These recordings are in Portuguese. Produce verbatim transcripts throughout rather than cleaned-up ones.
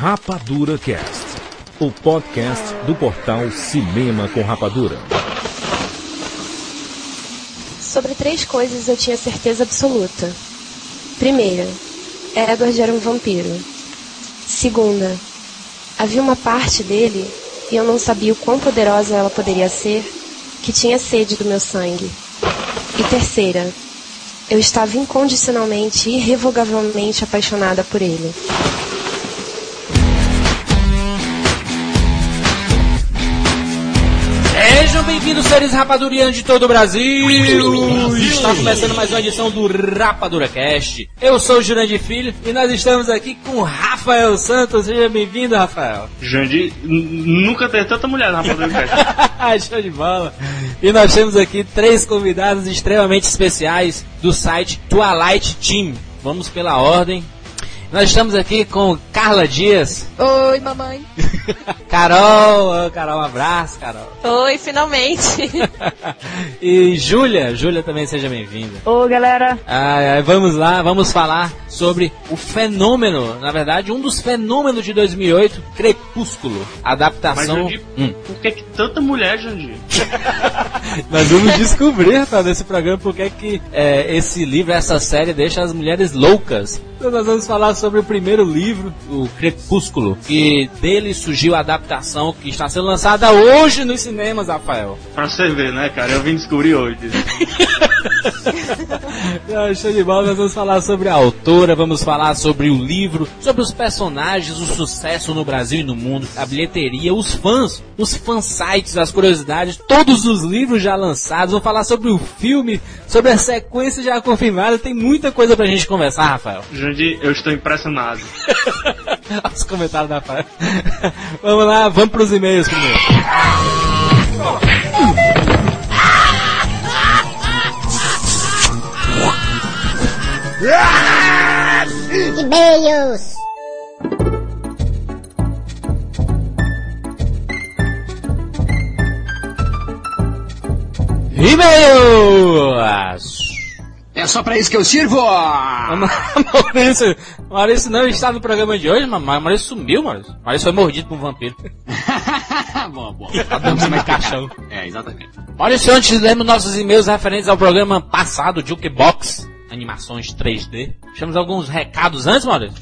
Rapadura Cast, o podcast do portal Cinema com Rapadura. Sobre três coisas eu tinha certeza absoluta. Primeira, Edward era um vampiro. Segunda, havia uma parte dele, e eu não sabia o quão poderosa ela poderia ser, que tinha sede do meu sangue. E terceira, eu estava incondicionalmente e irrevogavelmente apaixonada por ele. Sejam bem-vindos, seres rapadurianos de todo o Brasil! Está começando mais uma edição do Rapadura Cast. Eu sou o Jurandir Filho e nós estamos aqui com o Rafael Santos. Seja bem-vindo, Rafael. Jurandir, nunca teve tanta mulher no Rapadura Cast. Show de bola! E nós temos aqui três convidados extremamente especiais do site Twilight Team. Vamos pela ordem. Nós estamos aqui com Carla Dias. Oi, mamãe. Carol, Carol, um abraço, Carol. Oi, finalmente. E Júlia, Júlia também seja bem-vinda. Oi, galera. Ai, ai, vamos lá, vamos falar sobre o fenômeno, na verdade, um dos fenômenos de dois mil e oito, Crepúsculo, adaptação... Mas, Jandir, hum. por que que tanta mulher, Jandir? Nós vamos descobrir, tá, nesse programa, por que que é, esse livro, essa série deixa as mulheres loucas. Então nós vamos falar sobre o primeiro livro, o Crepúsculo, que dele surgiu a adaptação que está sendo lançada hoje nos cinemas, Rafael. Pra você ver, né, cara? Eu vim descobrir hoje. Não, show de bola, nós vamos falar sobre a autora, vamos falar sobre o livro, sobre os personagens, o sucesso no Brasil e no mundo, a bilheteria, os fãs, os fansites, as curiosidades, todos os livros já lançados, vamos falar sobre o filme, sobre a sequência já confirmada, tem muita coisa pra gente conversar, Rafael. Jandir, eu estou impressionado. Os comentários da Rafael. Vamos lá, vamos pros e-mails primeiro. E-mails. E-mails. É só pra isso que eu sirvo! Maurício, Maurício não está no programa de hoje, mas Maurício sumiu, Maurício. Maurício foi mordido por um vampiro. Bom, bom. Tá dando no caixão. É, exatamente. Maurício, antes lemos nossos e-mails referentes ao programa passado, Jukebox, animações três D. Deixamos alguns recados antes, Maurício?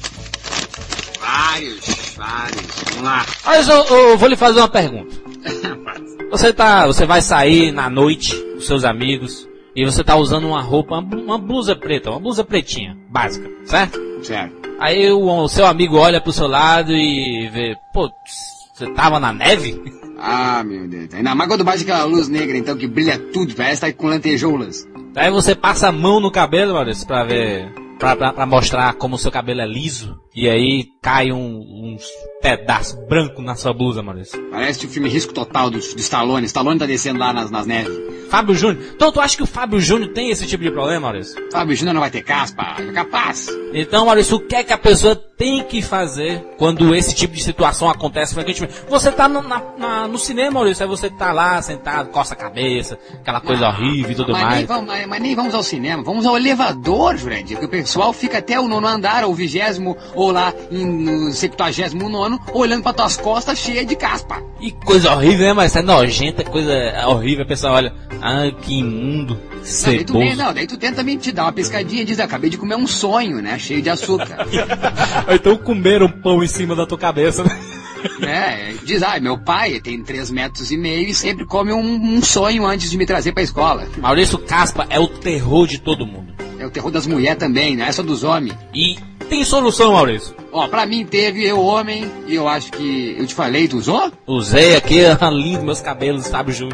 Vários, vários. Vamos lá. Mas eu, eu vou lhe fazer uma pergunta. Você tá, você vai sair na noite com seus amigos e você tá usando uma roupa, uma blusa preta, uma blusa pretinha, básica, certo? Certo. Aí o, o seu amigo olha pro seu lado e vê, pô, você tava na neve? Ah, meu Deus. Ainda mais quando bate aquela luz negra, então, que brilha tudo, parece que tá com lantejoulas. Aí você passa a mão no cabelo, Maurício, pra ver, pra, pra, pra mostrar como o seu cabelo é liso. E aí cai um, uns pedaços brancos na sua blusa, Maurício. Parece o filme Risco Total do, do Stallone. Stallone tá descendo lá nas, nas neves. Fábio Júnior. Então tu acha que o Fábio Júnior tem esse tipo de problema, Maurício? Fábio Júnior não vai ter caspa, é capaz. Então, Maurício, o que é que a pessoa tem que fazer quando esse tipo de situação acontece frequentemente? Você tá no, na, na, no cinema, Maurício, aí você tá lá sentado, coça a cabeça, aquela coisa não, horrível e tudo mas mais. Nem vamos, mas, mas nem vamos ao cinema, vamos ao elevador, Jurandir, que o pessoal fica até o nono andar, ou o vigésimo, ou lá em, no septuagésimo nono, olhando pra tuas costas cheia de caspa. E coisa horrível, né, mas é nojenta, coisa horrível, a pessoa olha, ah, que imundo, não, daí tu, não, daí tu tenta também te dar uma piscadinha e diz, acabei de comer um sonho, né, cheio de açúcar. Ou então comer um pão em cima da tua cabeça, né? É, diz, ah, meu pai tem três metros e meio e sempre come um, um sonho antes de me trazer pra escola. Maurício, caspa é o terror de todo mundo. É o terror das mulheres também, não é só dos homens. E tem solução, Maurício? Ó, pra mim teve, eu homem, e eu acho que eu te falei, tu usou? Usei aqui, lindo meus cabelos, Fábio Júnior.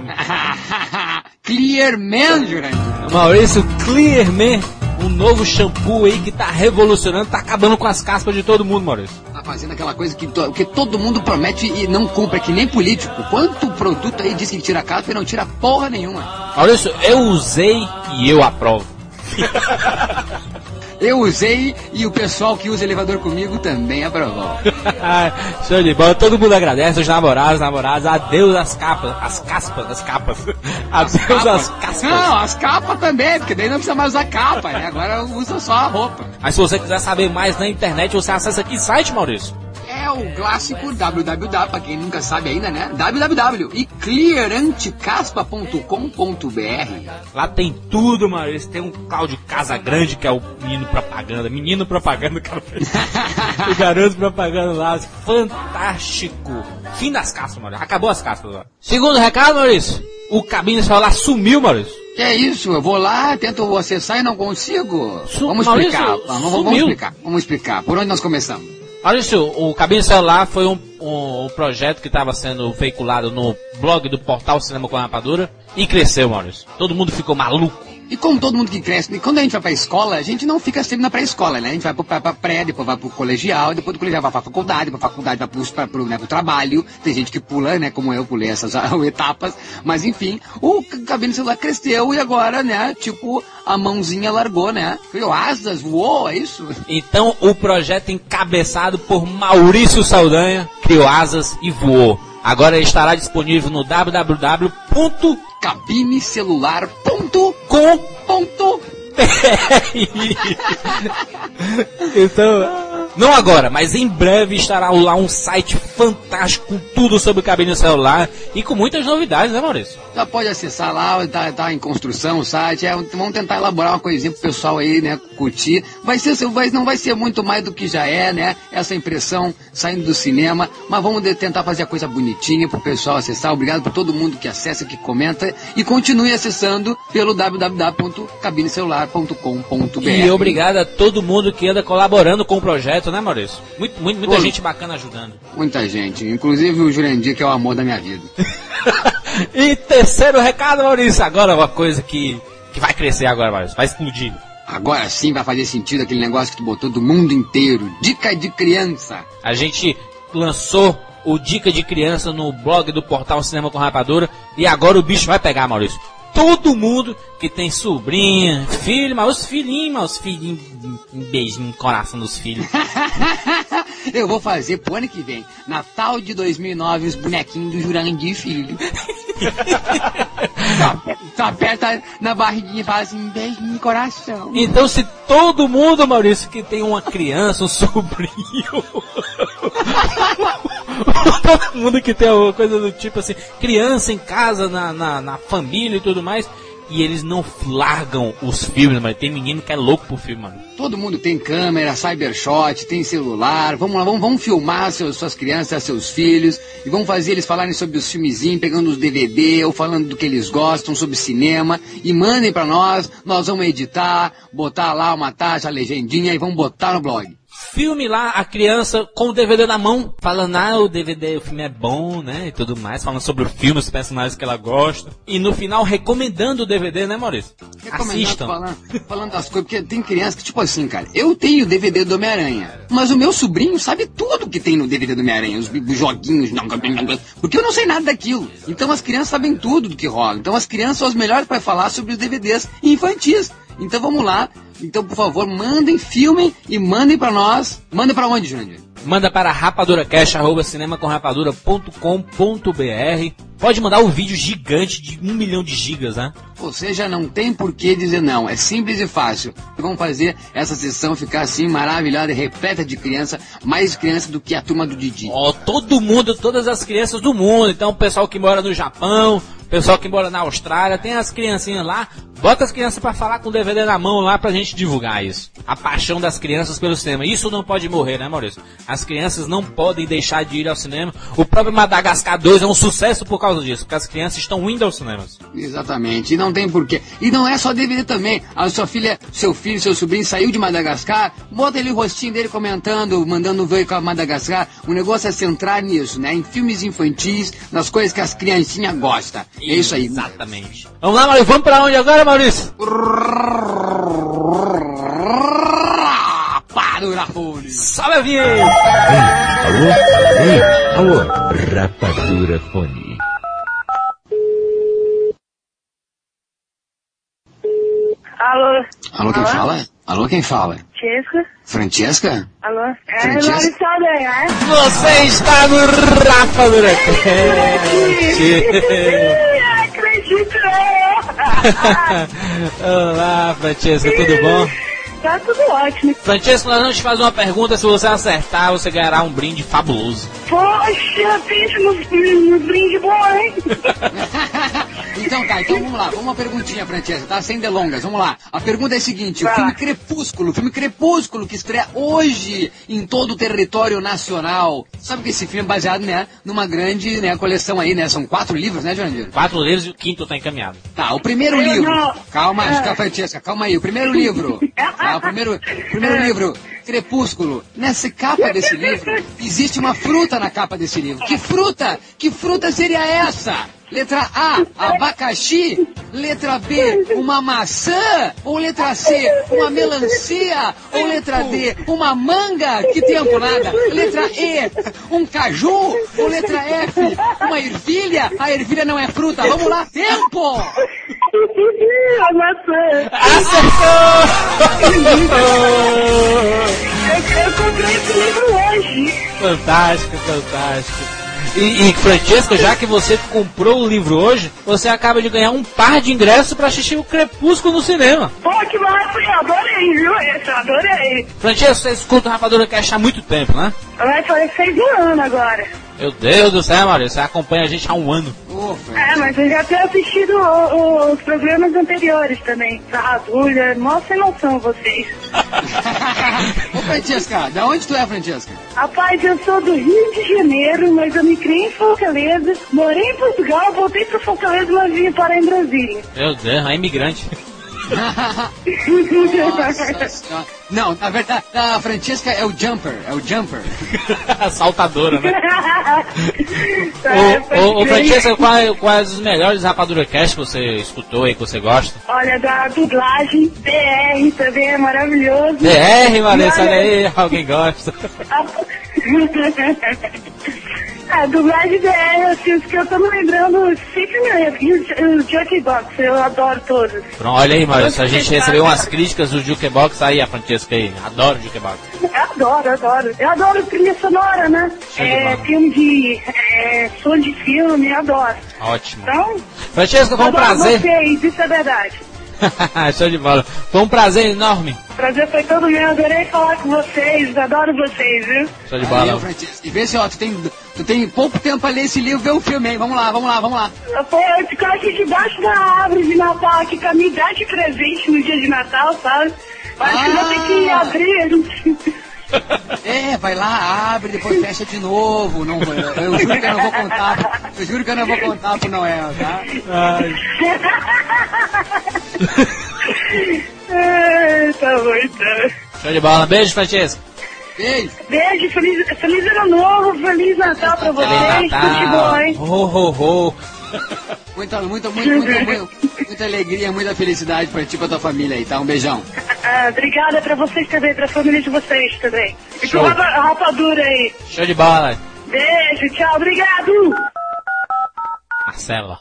Clear Man, Jurandir. Maurício, Clear Man, um novo shampoo aí que tá revolucionando, tá acabando com as caspas de todo mundo, Maurício. Tá fazendo aquela coisa que, to, que todo mundo promete e não compra, que nem político. Quanto produto aí diz que tira caspa e não tira porra nenhuma. Maurício, eu usei e eu aprovo. Eu usei e o pessoal que usa elevador comigo também aprovou. Show de bola, todo mundo agradece, os namorados, namoradas, adeus as capas, as caspas, as capas. As adeus capas. as caspas. Não, as capas também, porque daí não precisa mais usar capa, né? Agora usa só a roupa. Mas se você quiser saber mais na internet, você acessa que site, Maurício? É é o clássico www, pra quem nunca sabe ainda, né? www e clearantecaspa ponto com ponto br. Lá tem tudo, Maurício. Tem um Cláudio Casagrande, que é o menino propaganda. Menino propaganda, cara. O garoto propaganda lá. Fantástico. Fim das caspas, Maurício. Acabou as caspas agora. Segundo recado, Maurício. O cabine celular sumiu, Maurício. Que é isso? Eu vou lá, tento acessar e não consigo. Su- vamos Maurício, explicar. Vamos, vamos sumiu. explicar. Vamos explicar. Por onde nós começamos? Maurício, o cabine celular foi um, um, um projeto que estava sendo veiculado no blog do portal Cinema com Rapadura e cresceu, Maurício. Todo mundo ficou maluco. E como todo mundo que cresce, e quando a gente vai pra escola, a gente não fica sempre na pré-escola, né? A gente vai pra, pra pré, depois vai pro colegial, depois do colegial vai pra faculdade, depois pra faculdade vai pro, pra, pro, né, pro trabalho. Tem gente que pula, né? Como eu pulei essas uh, etapas. Mas enfim, o cabine celular cresceu e agora, né? Tipo, a mãozinha largou, né? Criou asas, voou, é isso? Então o projeto encabeçado por Maurício Saldanha criou asas e voou. Agora ele estará disponível no w w w ponto cabinecelular ponto com ponto Então, não agora, mas em breve estará lá um site fantástico com tudo sobre cabine celular e com muitas novidades, né, Maurício? Já pode acessar lá, tá, tá em construção o site, é, vamos tentar elaborar uma coisinha pro pessoal aí, né, curtir. Vai ser, vai, não vai ser muito mais do que já é, né, essa impressão saindo do cinema, mas vamos de, tentar fazer a coisa bonitinha pro pessoal acessar. Obrigado por todo mundo que acessa, que comenta e continue acessando pelo w w w ponto cabinecelular ponto com ponto b r. E obrigado a todo mundo que anda colaborando com o projeto, né, Maurício? Muito, muito, muita Pô, gente bacana ajudando. Muita gente, inclusive o Jurandir, que é o amor da minha vida. E terceiro recado, Maurício, agora uma coisa que, que vai crescer agora, Maurício, vai explodir. Agora sim vai fazer sentido aquele negócio que tu botou do mundo inteiro. Dica de criança. A gente lançou o Dica de Criança no blog do portal Cinema com Rapadura e agora o bicho vai pegar, Maurício. Todo mundo que tem sobrinha, filho, mas os filhinhos, mas os filhinhos, um beijinho no coração dos filhos. Eu vou fazer pro ano que vem, Natal de dois mil e nove, os bonequinhos do Jurandir Filho. só, só aperta na barriguinha e fala assim, beijinho no coração. Então se todo mundo, Maurício, que tem uma criança, um sobrinho... todo mundo que tem alguma coisa do tipo assim, criança em casa, na, na, na família e tudo mais, e eles não largam os filmes, mas tem menino que é louco por filme, mano. Todo mundo tem câmera, cybershot, tem celular, vamos lá, vamos, vamos filmar seus, suas crianças, seus filhos, e vamos fazer eles falarem sobre os filmezinhos, pegando os D V D, ou falando do que eles gostam, sobre cinema, e mandem pra nós, nós vamos editar, botar lá uma taxa, a legendinha, e vamos botar no blog. Filme lá, a criança com o D V D na mão, falando, ah, o D V D, o filme é bom, né, e tudo mais, falando sobre o filme, os personagens que ela gosta. E no final, recomendando o D V D, né, Maurício? Assistam. Falando, falando das coisas, porque tem criança que, tipo assim, cara, eu tenho o D V D do Homem-Aranha, mas o meu sobrinho sabe tudo que tem no D V D do Homem-Aranha, os, os joguinhos, porque eu não sei nada daquilo. Então as crianças sabem tudo do que rola. Então as crianças são as melhores para falar sobre os D V Ds infantis. Então vamos lá. Então, por favor, mandem, filmem e mandem pra nós. Mandem pra onde, Jandir? Manda para rapaduracast, arroba cinema com rapadura ponto com ponto b r. Pode mandar um vídeo gigante de um milhão de gigas, né? Você já não tem por que dizer não. É simples e fácil. Vamos fazer essa sessão ficar assim, maravilhosa, repleta de criança. Mais criança do que a turma do Didi. Ó, todo mundo, todas as crianças do mundo. Então, o pessoal que mora no Japão, o pessoal que mora na Austrália, tem as criancinhas lá. Bota as crianças pra falar com o D V D na mão lá pra gente divulgar isso. A paixão das crianças pelo cinema. Isso não pode morrer, né, Maurício? As crianças não podem deixar de ir ao cinema. O próprio Madagascar dois é um sucesso por causa disso, porque as crianças estão indo aos cinemas. Exatamente, e não tem porquê. E não é só D V D também. A sua filha, seu filho, seu sobrinho saiu de Madagascar, bota ali o rostinho dele comentando, mandando ver com a Madagascar. O negócio é centrar nisso, né? Em filmes infantis, nas coisas que as criancinhas gostam. É isso aí. Exatamente. Vamos lá, Maurício. Vamos pra onde agora, Maurício? Rapadura-fone. Sobe a vinheta. Alô? Ei, alô? Rapadura Fone. Alô? Alô, quem Alô? fala? Alô, quem fala? Francesca? Francesca? Alô? É Francesca? Maurício Saldanha, é? Você está no Rapadura Cast. Acredito! Olá, Francesca, tudo bom? Tá tudo ótimo. Francesco, nós vamos te fazer uma pergunta. Se você acertar, você ganhará um brinde fabuloso. Poxa, pensa no, no brinde bom, hein? Então tá, então vamos lá, vamos uma perguntinha, Francesca, tá? Sem delongas, vamos lá. A pergunta é a seguinte, o filme Crepúsculo, o filme Crepúsculo, que estreia hoje em todo o território nacional. Sabe que esse filme é baseado, né, numa grande, né, coleção aí, né? São quatro livros, né, Jandir? Quatro livros e o quinto tá encaminhado. Tá, o primeiro Eu livro. não. Calma, é. Francesca, calma aí. O primeiro livro. Tá, o primeiro, primeiro livro, Crepúsculo. Nessa capa desse livro, existe uma fruta na capa desse livro. Que fruta? Que fruta seria essa? Letra A, abacaxi. Letra B, uma maçã. Ou letra C, uma melancia. Ou letra D, uma manga. Que tempo, nada. Letra E, um caju. Ou letra F, uma ervilha. A ervilha não é fruta. Vamos lá, tempo! A maçã. Acertou! Eu, eu comprei esse livro hoje. Fantástico, fantástico. E, e Francesco, já que você comprou o livro hoje, você acaba de ganhar um par de ingressos pra assistir o Crepúsculo no cinema. Pô, que massa, eu adorei, viu? Esse eu adorei. Francesco, você escuta o Rapadura Cast há muito tempo, né? Vai fazer fez um ano agora. Meu Deus do céu, Maurício, você acompanha a gente há um ano. É, mas eu já tenho assistido o, os programas anteriores também. Sarradulha, mó sem noção vocês. Ô, Francesca, da onde tu é, Francesca? Rapaz, eu sou do Rio de Janeiro, mas eu me criei em Fortaleza. Morei em Portugal, voltei pra Fortaleza, mas vim parar em Brasília. Meu Deus, é imigrante. Nossa senhora. Não, na verdade, a Francesca é o Jumper, é o Jumper. Saltadora, né? É, ô, ô, ô, Francesca, quais, quais os melhores Rapadura Cast que você escutou aí, que você gosta? Olha, da dublagem, D R também é maravilhoso. D R, Vanessa, olha aí, alguém gosta. A dublagem D R, assim, os que eu tô me lembrando, sempre me lembro. E o Jukebox, eu adoro todos. Pronto, olha aí, Maurício, a gente recebeu umas críticas do Jukebox aí, a Francesca aí. Adoro o Jukebox. Eu adoro, adoro. Eu adoro trilha sonora, né? É, filme de... É, som de filme, eu adoro. Ótimo. Então... Francesca, foi um prazer. Vocês, isso é verdade. Show de bola. Foi um prazer enorme. Prazer foi todo meu, adorei falar com vocês, adoro vocês, viu? Show de bola. Valeu, Francesca. E vê se, ó, tu tem, tu tem pouco tempo pra ler esse livro, ver o filme, hein? Vamos lá, vamos lá, vamos lá. Pô, eu fico aqui debaixo da árvore de Natal, aqui pra me dar de presente no dia de Natal, sabe? Acho que vou ter que abrir. É, vai lá, abre, depois fecha de novo. Não, eu, eu juro que eu não vou contar. Eu juro que eu não vou contar pro Noel, tá? Ai. Ai, tá bom, então. Show de bola. Beijo, Francesca. Beijo. Beijo, feliz, feliz ano novo, feliz Natal pra vocês. Feliz Tudo de bom, Natal. hein? Ho, ho, ho. Muita, muita, muita, muita, muita, muita alegria, muita felicidade pra ti e pra tua família aí, tá? Um beijão. Ah, obrigada pra vocês também, pra família de vocês também. E Show. com a rapadura aí. Show de bola. Beijo, tchau, obrigado. Marcela.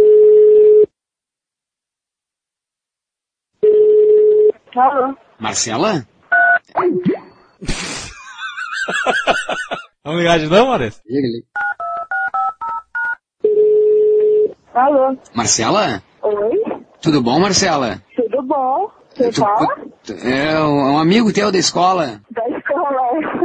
Alô? Marcela? Vamos ligar de novo, Maurício? Alô? Marcela? Oi? Tudo bom, Marcela? Tudo bom? Você Tu- fala? É um amigo teu da escola. Da escola.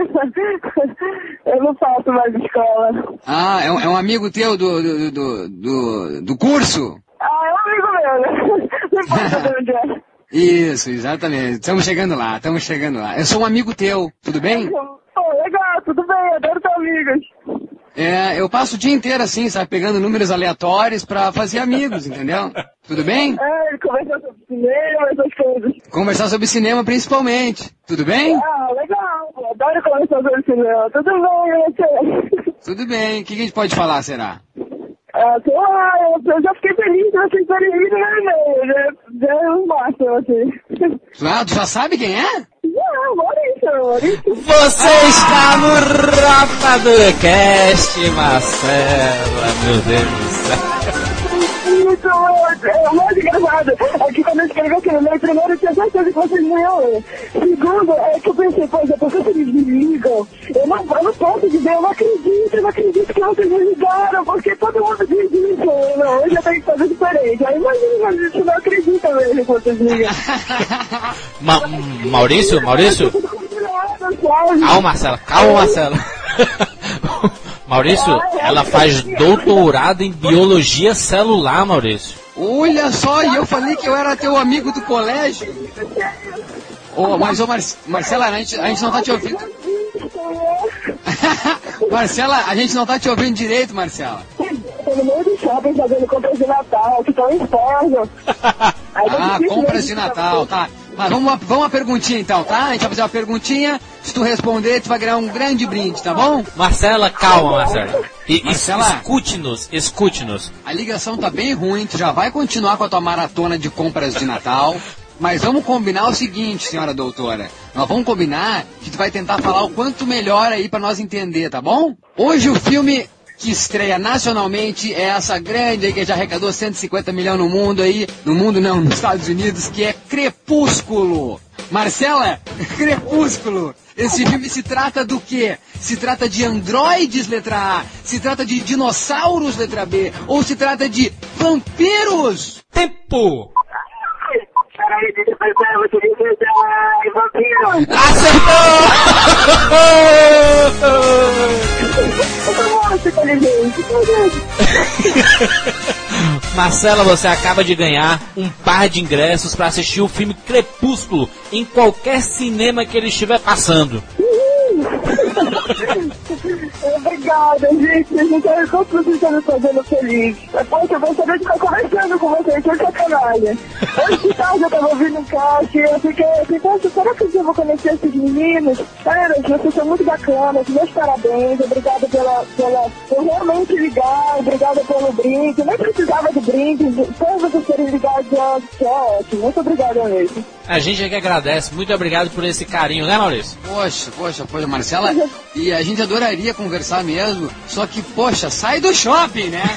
Eu não faço mais escola. Ah, é um, é um amigo teu do, do, do, do, do curso? Ah, é um amigo meu, né? Não importa saber onde é. Isso, exatamente. Estamos chegando lá, estamos chegando lá. Eu sou um amigo teu, tudo bem? Pô, legal, tudo bem, adoro ter amigos. É, eu passo o dia inteiro assim, sabe, pegando números aleatórios pra fazer amigos, entendeu? Tudo bem? É, conversar sobre cinema, essas coisas. Conversar sobre cinema principalmente, tudo bem? Ah, legal, eu adoro conversar sobre cinema. Tudo bem, e você? Tudo bem, o que a gente pode falar, será? Ah, sei lá, eu, eu já fiquei feliz de vocês terem vindo no e-mail, já, já é um máximo, assim. Ah, tu já sabe quem é? Já, Maurício, Maurício. Você está no Rapadura Cast, Marcela. Meu Deus do céu. Isso, é o mais engraçado é que quando eu escrevi aquele e-mail, primeiro eu tinha certeza que vocês não iam ler. Segundo, é que eu pensei, poxa, por que vocês me ligam? Eu não, eu não posso dizer, eu não acredito, eu não acredito que vocês me ligaram, porque todo mundo diz isso. Não, hoje eu tenho que fazer diferente. Aí imagina, a gente não acredita mesmo que vocês ligam. Ma Maurício, Maurício? Calma, Marcela, calma, Marcela. Maurício, ela faz doutorado em biologia celular, Maurício. Olha só, e eu falei que eu era teu amigo do colégio. Oh, mas, ô Mar Marcela, a gente, a gente não tá te ouvindo. Marcela, a gente não tá te ouvindo direito, Marcela. Tô no meio do shopping fazendo compras de Natal, que tá um inferno. Ah, compras de Natal, tá. Mas vamos uma, vamos uma perguntinha então, tá? A gente vai fazer uma perguntinha. Se tu responder, tu vai ganhar um grande brinde, tá bom? Marcela, calma, Marcela. E, Marcela, escute-nos, escute-nos. A ligação tá bem ruim, tu já vai continuar com a tua maratona de compras de Natal. Mas vamos combinar o seguinte, senhora doutora. Nós vamos combinar que tu vai tentar falar o quanto melhor aí pra nós entender, tá bom? Hoje o filme que estreia nacionalmente é essa grande aí que já arrecadou cento e cinquenta milhões no mundo aí, no mundo não, nos Estados Unidos, que é Crepúsculo. Marcela, Crepúsculo. Esse filme se trata do quê? Se trata de androides, letra A, se trata de dinossauros, letra B, ou se trata de vampiros? Tempo! Peraí, deixa eu pensar, você disse, ai, vampiro! Acertou! Eu tô muito inteligente, meu Deus. Marcela, você acaba de ganhar um par de ingressos para assistir o filme Crepúsculo em qualquer cinema que ele estiver passando. Obrigada, gente. Gente, eu tô tudo me fazendo feliz. Poxa, eu gostaria de ficar conversando com vocês, que sacanagem. Hoje de tarde eu tava ouvindo um cast e eu fiquei assim, poxa, será que eu vou conhecer esses meninos? Cara, vocês são muito bacanas, meus parabéns, obrigada pela, pela, por realmente ligar, obrigada pelo brinde, nem precisava de brinde, só vocês terem ligado já, que é ótimo, muito obrigada mesmo. A gente é que agradece, muito obrigado por esse carinho, né, Maurício? Poxa, poxa, poxa, Marcela, e a gente adoraria conversar mesmo, só que, poxa, sai do shopping, né?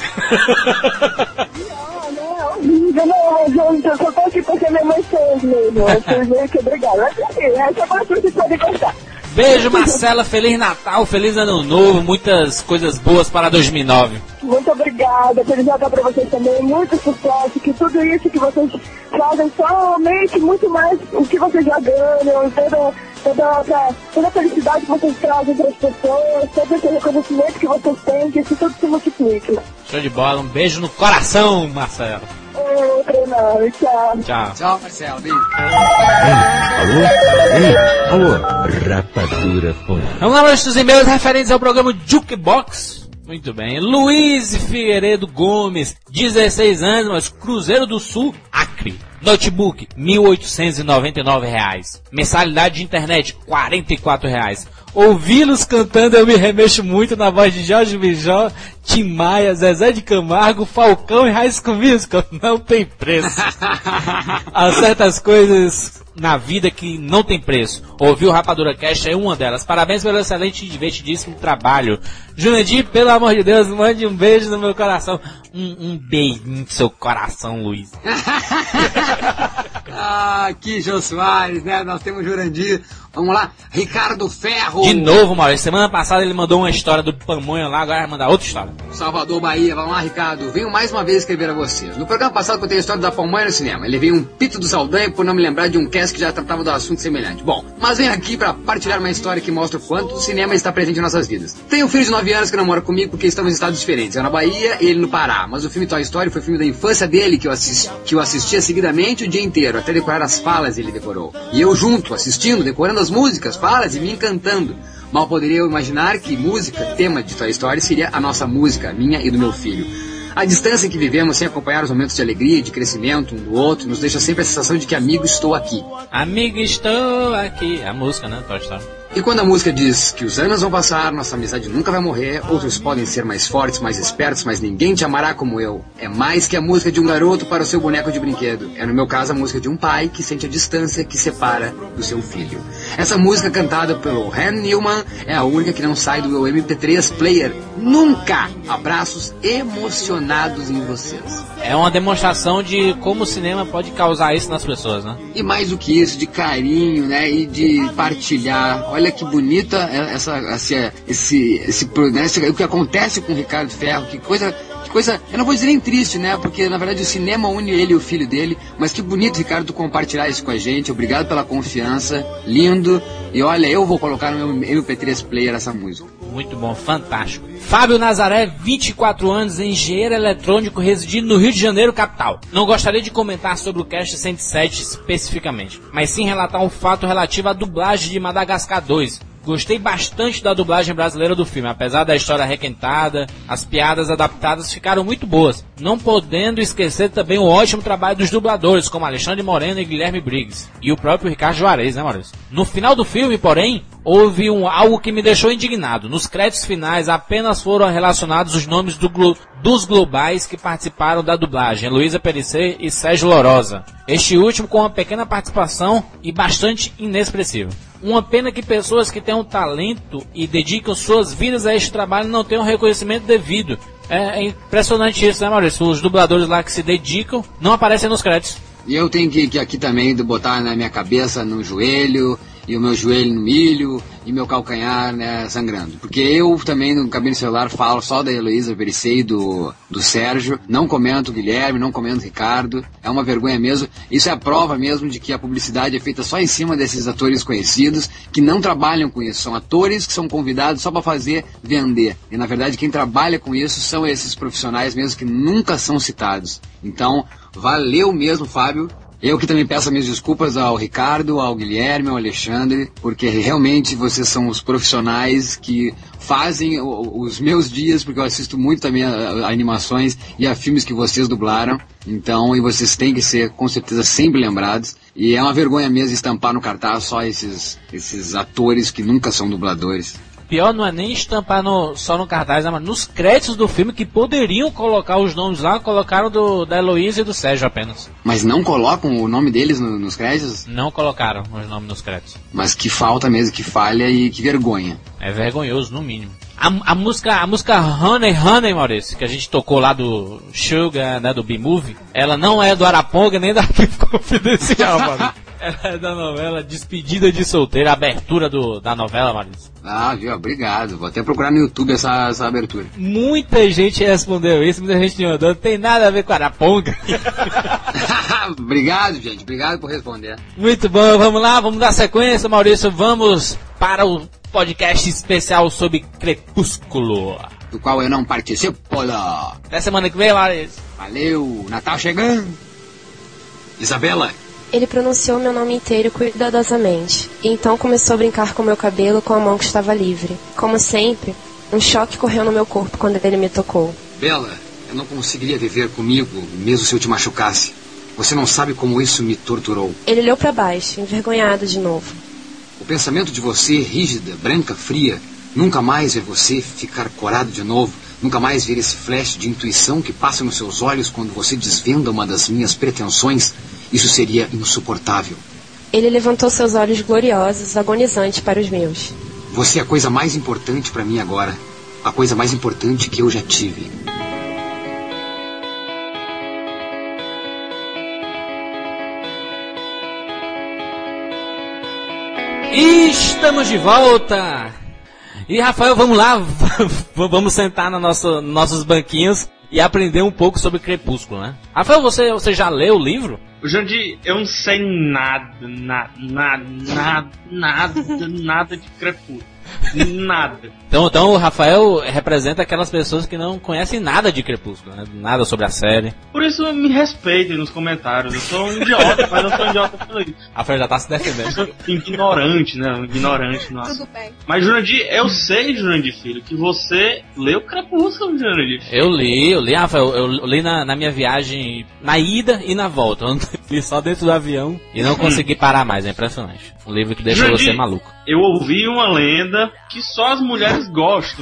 Não, não, é horrível, não, gente, eu só tô aqui porque minha mãe fez mesmo, eu fui meio que obrigada, mas enfim, essa coisa vocês podem cortar. Beijo, Marcela, Feliz Natal, Feliz Ano Novo, muitas coisas boas para dois mil e nove. Muito obrigada, Feliz Natal para vocês também, muito sucesso, que tudo isso que vocês fazem somente muito mais o que vocês já ganham, toda, toda, toda, toda a felicidade que vocês trazem para as pessoas, todo esse reconhecimento que vocês têm, que isso tudo se multiplique. Show de bola, um beijo no coração, Marcela. Outro não, tchau. Tchau. Tchau, Marcelo, beijo. Alô? Ei, alô? Rapadura Fone. Vamos lá, nossos e-mails referentes ao programa Jukebox. Muito bem. Luiz Figueiredo Gomes, dezesseis anos, mas Cruzeiro do Sul, Acre. Notebook, mil oitocentos e noventa e nove reais. Mensalidade de internet, quarenta e quatro reais. Ouvi-los cantando eu me remexo muito na voz de Jorge Benjó, Tim Maia, Zezé de Camargo, Falcão e High School Musical. Não tem preço. Há certas coisas na vida que não tem preço. Ouvir o Rapadura Cast é uma delas. Parabéns pelo excelente e divertidíssimo trabalho. Jurandir, pelo amor de Deus, mande um beijo no meu coração. Um, um beijinho no seu coração, Luiz. Ah, aqui, Jô Soares, né? Nós temos Jurandir. Vamos lá, Ricardo Ferro. De novo, Maurício. Semana passada ele mandou uma história do Pamonha lá, agora vai mandar outra história. Salvador, Bahia. Vamos lá, Ricardo. Venho mais uma vez escrever a vocês. No programa passado contei a história da Pamonha no cinema. Ele veio um pito do Saldanha por não me lembrar de um cast que já tratava do assunto semelhante. Bom, mas venho aqui para partilhar uma história que mostra o quanto o cinema está presente em nossas vidas. Tenho um filho de nove anos que namora comigo porque estamos em estados diferentes. Eu na Bahia e ele no Pará. Mas o filme Toy Story foi o filme da infância dele que eu, assisti, que eu assistia seguidamente o dia inteiro, até decorar as falas ele decorou. E eu junto, assistindo, decorando as músicas, falas e me encantando. Mal poderia eu imaginar que música, tema de Toy Story, seria a nossa música, minha e do meu filho. A distância em que vivemos sem acompanhar os momentos de alegria e de crescimento um do outro nos deixa sempre a sensação de que amigo estou aqui. Amigo estou aqui. A música, né? Toy Story. E quando a música diz que os anos vão passar, nossa amizade nunca vai morrer, outros podem ser mais fortes, mais espertos, mas ninguém te amará como eu. É mais que a música de um garoto para o seu boneco de brinquedo. É, no meu caso, a música de um pai que sente a distância que separa do seu filho. Essa música cantada pelo Han Newman é a única que não sai do meu M P três player. Nunca! Abraços emocionados em vocês. É uma demonstração de como o cinema pode causar isso nas pessoas, né? E mais do que isso, de carinho, né? E de partilhar. Olha que bonita essa, essa, esse, esse, né, esse, o que acontece com o Ricardo Ferro, que coisa, que coisa, eu não vou dizer nem triste, né? Porque na verdade o cinema une ele e o filho dele, mas que bonito, Ricardo, compartilhar isso com a gente. Obrigado pela confiança, lindo. E olha, eu vou colocar no meu M P três player essa música. Muito bom, fantástico. Fábio Nazaré, vinte e quatro anos, engenheiro eletrônico, residindo no Rio de Janeiro, capital. Não gostaria de comentar sobre o Cast cento e sete especificamente, mas sim relatar um fato relativo à dublagem de Madagascar dois. Gostei bastante da dublagem brasileira do filme, apesar da história requentada, as piadas adaptadas ficaram muito boas, não podendo esquecer também o ótimo trabalho dos dubladores, como Alexandre Moreno e Guilherme Briggs, e o próprio Ricardo Juarez, né, Maurício? No final do filme, porém, houve um, algo que me deixou indignado. Nos créditos finais apenas foram relacionados os nomes do glo, dos globais que participaram da dublagem, Luísa Perissé e Sérgio Lorosa. Este último com uma pequena participação e bastante inexpressivo. Uma pena que pessoas que têm um talento e dedicam suas vidas a este trabalho não tenham reconhecimento devido. É, é impressionante isso, né, Maurício? Os dubladores lá que se dedicam não aparecem nos créditos. E eu tenho que, que aqui também botar na minha cabeça no joelho, e o meu joelho no milho, e meu calcanhar, né, sangrando. Porque eu também no Cabine Celular falo só da Heloísa Perissé e do, do Sérgio, não comento o Guilherme, não comento o Ricardo, é uma vergonha mesmo. Isso é a prova mesmo de que a publicidade é feita só em cima desses atores conhecidos, que não trabalham com isso, são atores que são convidados só para fazer vender. E na verdade quem trabalha com isso são esses profissionais mesmo que nunca são citados. Então, valeu mesmo, Fábio. Eu que também peço minhas desculpas ao Ricardo, ao Guilherme, ao Alexandre, porque realmente vocês são os profissionais que fazem os meus dias, porque eu assisto muito também a, a animações e a filmes que vocês dublaram. Então, e vocês têm que ser, com certeza, sempre lembrados. E é uma vergonha mesmo estampar no cartaz só esses, esses atores que nunca são dubladores. Pior não é nem estampar no, só no cartaz, né, mas nos créditos do filme que poderiam colocar os nomes lá, colocaram do, da Heloísa e do Sérgio apenas. Mas não colocam o nome deles no, nos créditos? Não colocaram os nomes nos créditos. Mas que falta mesmo, que falha e que vergonha. É vergonhoso, no mínimo. A, a música, a música Honey Honey, Maurício, que a gente tocou lá do Sugar, né, do B-Movie, ela não é do Araponga nem da Arquivo Confidencial, mano. Ela é da novela Despedida de Solteiro, a abertura do, da novela, Maurício. Ah, viu? Obrigado. Vou até procurar no YouTube essa, essa abertura. Muita gente respondeu isso, muita gente não não tem nada a ver com Araponga. Obrigado, gente. Obrigado por responder. Muito bom, vamos lá, vamos dar sequência, Maurício. Vamos para o podcast especial sobre Crepúsculo, do qual eu não participo. Até semana que vem, Maurício. Valeu, Natal chegando. Isabela. Ele pronunciou meu nome inteiro cuidadosamente, e então começou a brincar com meu cabelo com a mão que estava livre. Como sempre, um choque correu no meu corpo quando ele me tocou. Bela, eu não conseguiria viver comigo, mesmo se eu te machucasse. Você não sabe como isso me torturou. Ele olhou para baixo, envergonhado de novo. O pensamento de você, rígida, branca, fria, nunca mais ver você ficar corado de novo, nunca mais ver esse flash de intuição que passa nos seus olhos quando você desvenda uma das minhas pretensões, isso seria insuportável. Ele levantou seus olhos gloriosos, agonizantes para os meus. Você é a coisa mais importante para mim agora. A coisa mais importante que eu já tive. Estamos de volta! E Rafael, vamos lá, vamos sentar nos nosso, nossos banquinhos e aprender um pouco sobre Crepúsculo, né? Rafael, você, você já leu o livro? Jandir, eu não sei nada, nada, nada, nada, nada, nada de Crepúsculo. Nada. Então, então o Rafael representa aquelas pessoas que não conhecem nada de Crepúsculo, né? Nada sobre a série. Por isso me respeitem nos comentários. Eu sou um idiota, mas eu sou um idiota por isso. Rafael já tá se defendendo. Eu sou ignorante, né? Um ignorante, nossa. Tudo bem. Mas, Jurandir, eu sei, Jurandir Filho, que você leu Crepúsculo, Jurandir Filho. Eu li, eu li, Rafael, eu li na, na minha viagem, na ida e na volta. Eu li só dentro do avião e não consegui parar mais, é impressionante. Um livro que deixou Jurandir, você maluco. eu ouvi uma lenda que só as mulheres gostam.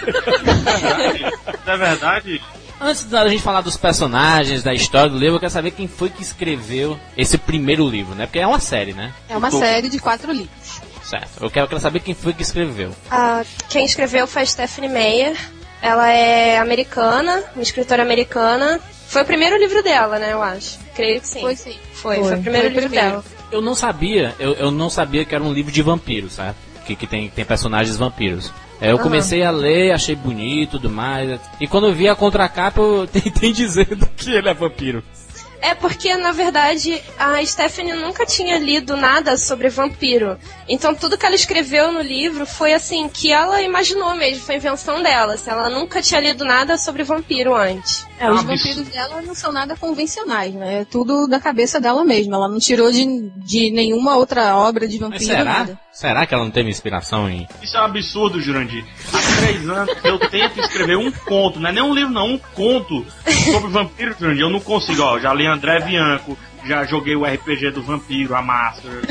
É verdade? Antes da gente falar dos personagens, da história do livro, eu quero saber quem foi que escreveu esse primeiro livro, né? Porque é uma série, né? É uma série de quatro livros. Certo. Eu quero, eu quero saber quem foi que escreveu. Ah, quem escreveu foi a Stephanie Meyer. Ela é americana, uma escritora americana. Foi o primeiro livro dela, né, eu acho. Creio que sim. Foi sim. Foi, Foi, foi o primeiro foi o livro primeiro. dela. Eu não sabia, eu, eu não sabia que era um livro de vampiros, certo? Que, que tem, tem personagens vampiros. É, eu comecei a ler, achei bonito e tudo mais. E quando eu vi a contracapa, eu tentei dizendo que ele é vampiro. É porque, na verdade, a Stephanie nunca tinha lido nada sobre vampiro. Então, tudo que ela escreveu no livro foi assim, que ela imaginou mesmo, foi invenção dela. Assim, ela nunca tinha lido nada sobre vampiro antes. É, os vampiros dela não são nada convencionais, né? É tudo da cabeça dela mesma. Ela não tirou de, de nenhuma outra obra de vampiro. Mas será? Nada. Será que ela não teve inspiração em... Isso é um absurdo, Jurandir. Há três anos eu tento escrever um conto, não é nem um livro não, um conto sobre vampiro, Jurandir. Eu não consigo, ó, já li André Bianco, já joguei o R P G do Vampiro, a Master,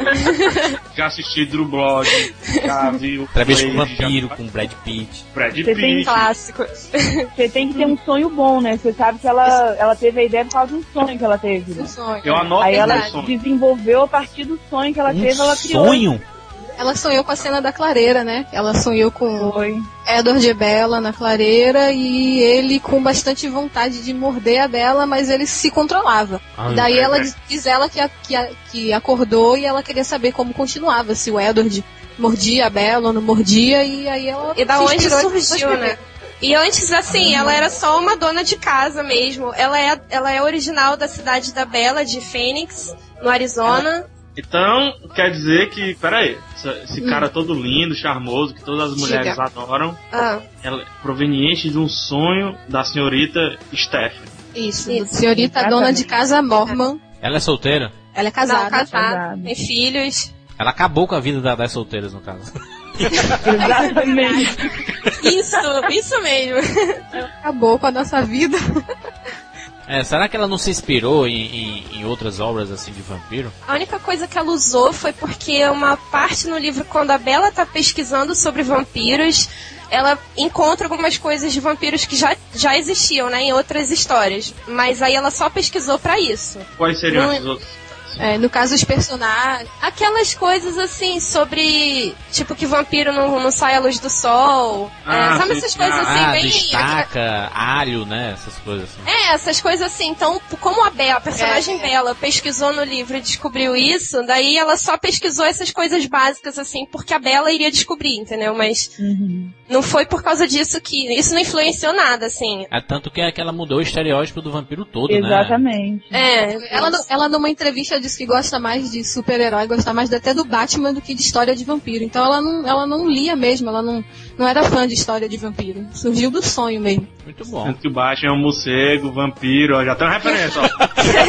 já assisti Drew Blood, já vi o Entrevista com o Blade, Vampiro, já... com Brad Pitt. Brad Você tem Pitt. Clássico. Você tem que ter um sonho bom, né? Você sabe que ela, ela teve a ideia por causa de um sonho que ela teve. Né? Um sonho. Eu anoto Aí ela meu sonho. desenvolveu a partir do sonho que ela Um teve, ela criou. sonho? Ela sonhou com a cena da clareira, né? Ela sonhou com Foi. Edward e Bella na clareira e ele com bastante vontade de morder a Bella, mas ele se controlava. Ah, Daí é, ela é. diz, diz ela que, a- que, a- que acordou e ela queria saber como continuava, se o Edward mordia a Bella ou não mordia, e aí ela E da se onde inspirou em surgiu, escrever. né? E antes, assim, ela era só uma dona de casa mesmo. Ela é, ela é original da cidade da Bella, de Phoenix, no Arizona. Então, quer dizer que, peraí, esse, esse cara todo lindo, charmoso, que todas as mulheres Diga. adoram, Ah, ela é proveniente de um sonho da senhorita Stephanie. Isso, Isso. senhorita Exatamente. dona de casa Mormon. Ela é solteira? Ela é não, casada. casada, casada. tem filhos. Ela acabou com a vida da- das solteiras, no caso. Exatamente. Isso, isso mesmo. Acabou com a nossa vida. É, será que ela não se inspirou em, em, em outras obras assim de vampiro? A única coisa que ela usou foi porque uma parte no livro, quando a Bella tá pesquisando sobre vampiros, ela encontra algumas coisas de vampiros que já, já existiam, né, em outras histórias. Mas aí ela só pesquisou pra isso. Quais seriam Não é- essas outras? É, no caso, os personagens. Aquelas coisas assim, sobre, tipo, que vampiro não, não sai à luz do sol. Ah, é, sabe sim, essas sim. coisas assim, ah, bem... destaca, alho, né? Essas coisas assim. É, essas coisas assim. Então, como a Bella, a personagem Bella, pesquisou no livro e descobriu isso, daí ela só pesquisou essas coisas básicas, assim, porque a Bella iria descobrir, entendeu? Mas Uhum. não foi por causa disso que... Isso não influenciou nada, assim. É tanto que, que ela mudou o estereótipo do vampiro todo, né? Exatamente. É, Ela, no- ela numa entrevista disse que gosta mais de super-herói, gosta mais até do Batman do que de história de vampiro. Então ela não, ela não lia mesmo, ela não, não era fã de história de vampiro. Surgiu do sonho mesmo. Muito bom. Tanto que o Batman é um morcego, vampiro, ó, já tem uma referência, ó.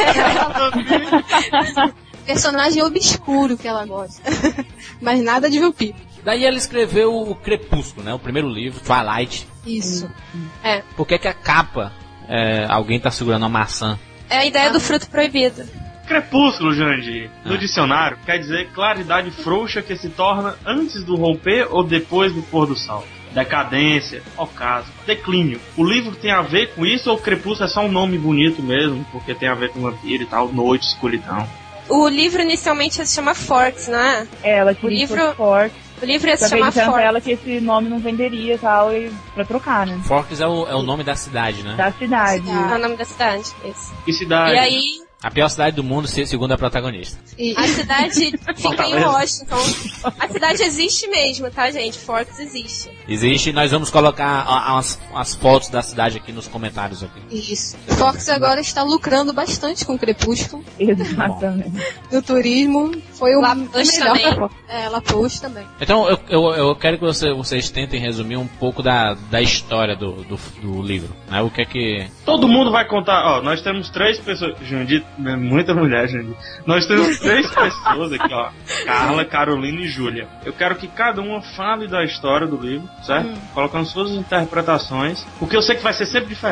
Personagem obscuro que ela gosta. Mas nada de vampiro. Daí ela escreveu o Crepúsculo, né? O primeiro livro, Twilight. Isso. Por que que a capa, é, alguém tá segurando uma maçã? é a ideia do fruto proibido. Crepúsculo, Jandir, no Ah. dicionário, quer dizer claridade frouxa que se torna antes do romper ou depois do pôr do sol. Decadência, ocaso, declínio. O livro tem a ver com isso ou o Crepúsculo é só um nome bonito mesmo, porque tem a ver com vampiro e tal, noite, escuridão? O livro inicialmente se chama Forks, não é? É, ela queria O livro- que fosse forte. O livro ia se Só que chamar eles disseram pra Forks. ela que esse nome não venderia e tal, e pra trocar, né? Forks é o, é o nome da cidade, né? Da cidade. É o nome da cidade, isso. Que cidade? E aí, A pior cidade do mundo, se- segundo a protagonista. E, a cidade fica em Fortaleza. Washington. A cidade existe mesmo, tá, gente? Forks existe. Existe, nós vamos colocar a- as, as fotos da cidade aqui nos comentários aqui. isso. Fox agora está lucrando bastante com o Crepúsculo. Exatamente. No turismo. Foi o Lapus melhor. também. pra Fox. É, Lapus também. Então eu, eu, eu quero que você, vocês tentem resumir um pouco da, da história do, do, do livro. Né? O que é que... Todo mundo vai contar, ó, nós temos três pessoas, Jandir, né, muita mulher, Jandir. Nós temos três pessoas aqui, ó, Carla, Carolina e Júlia. Eu quero que cada uma fale da história do livro, certo? Colocando suas interpretações, porque eu sei que vai ser sempre diferente.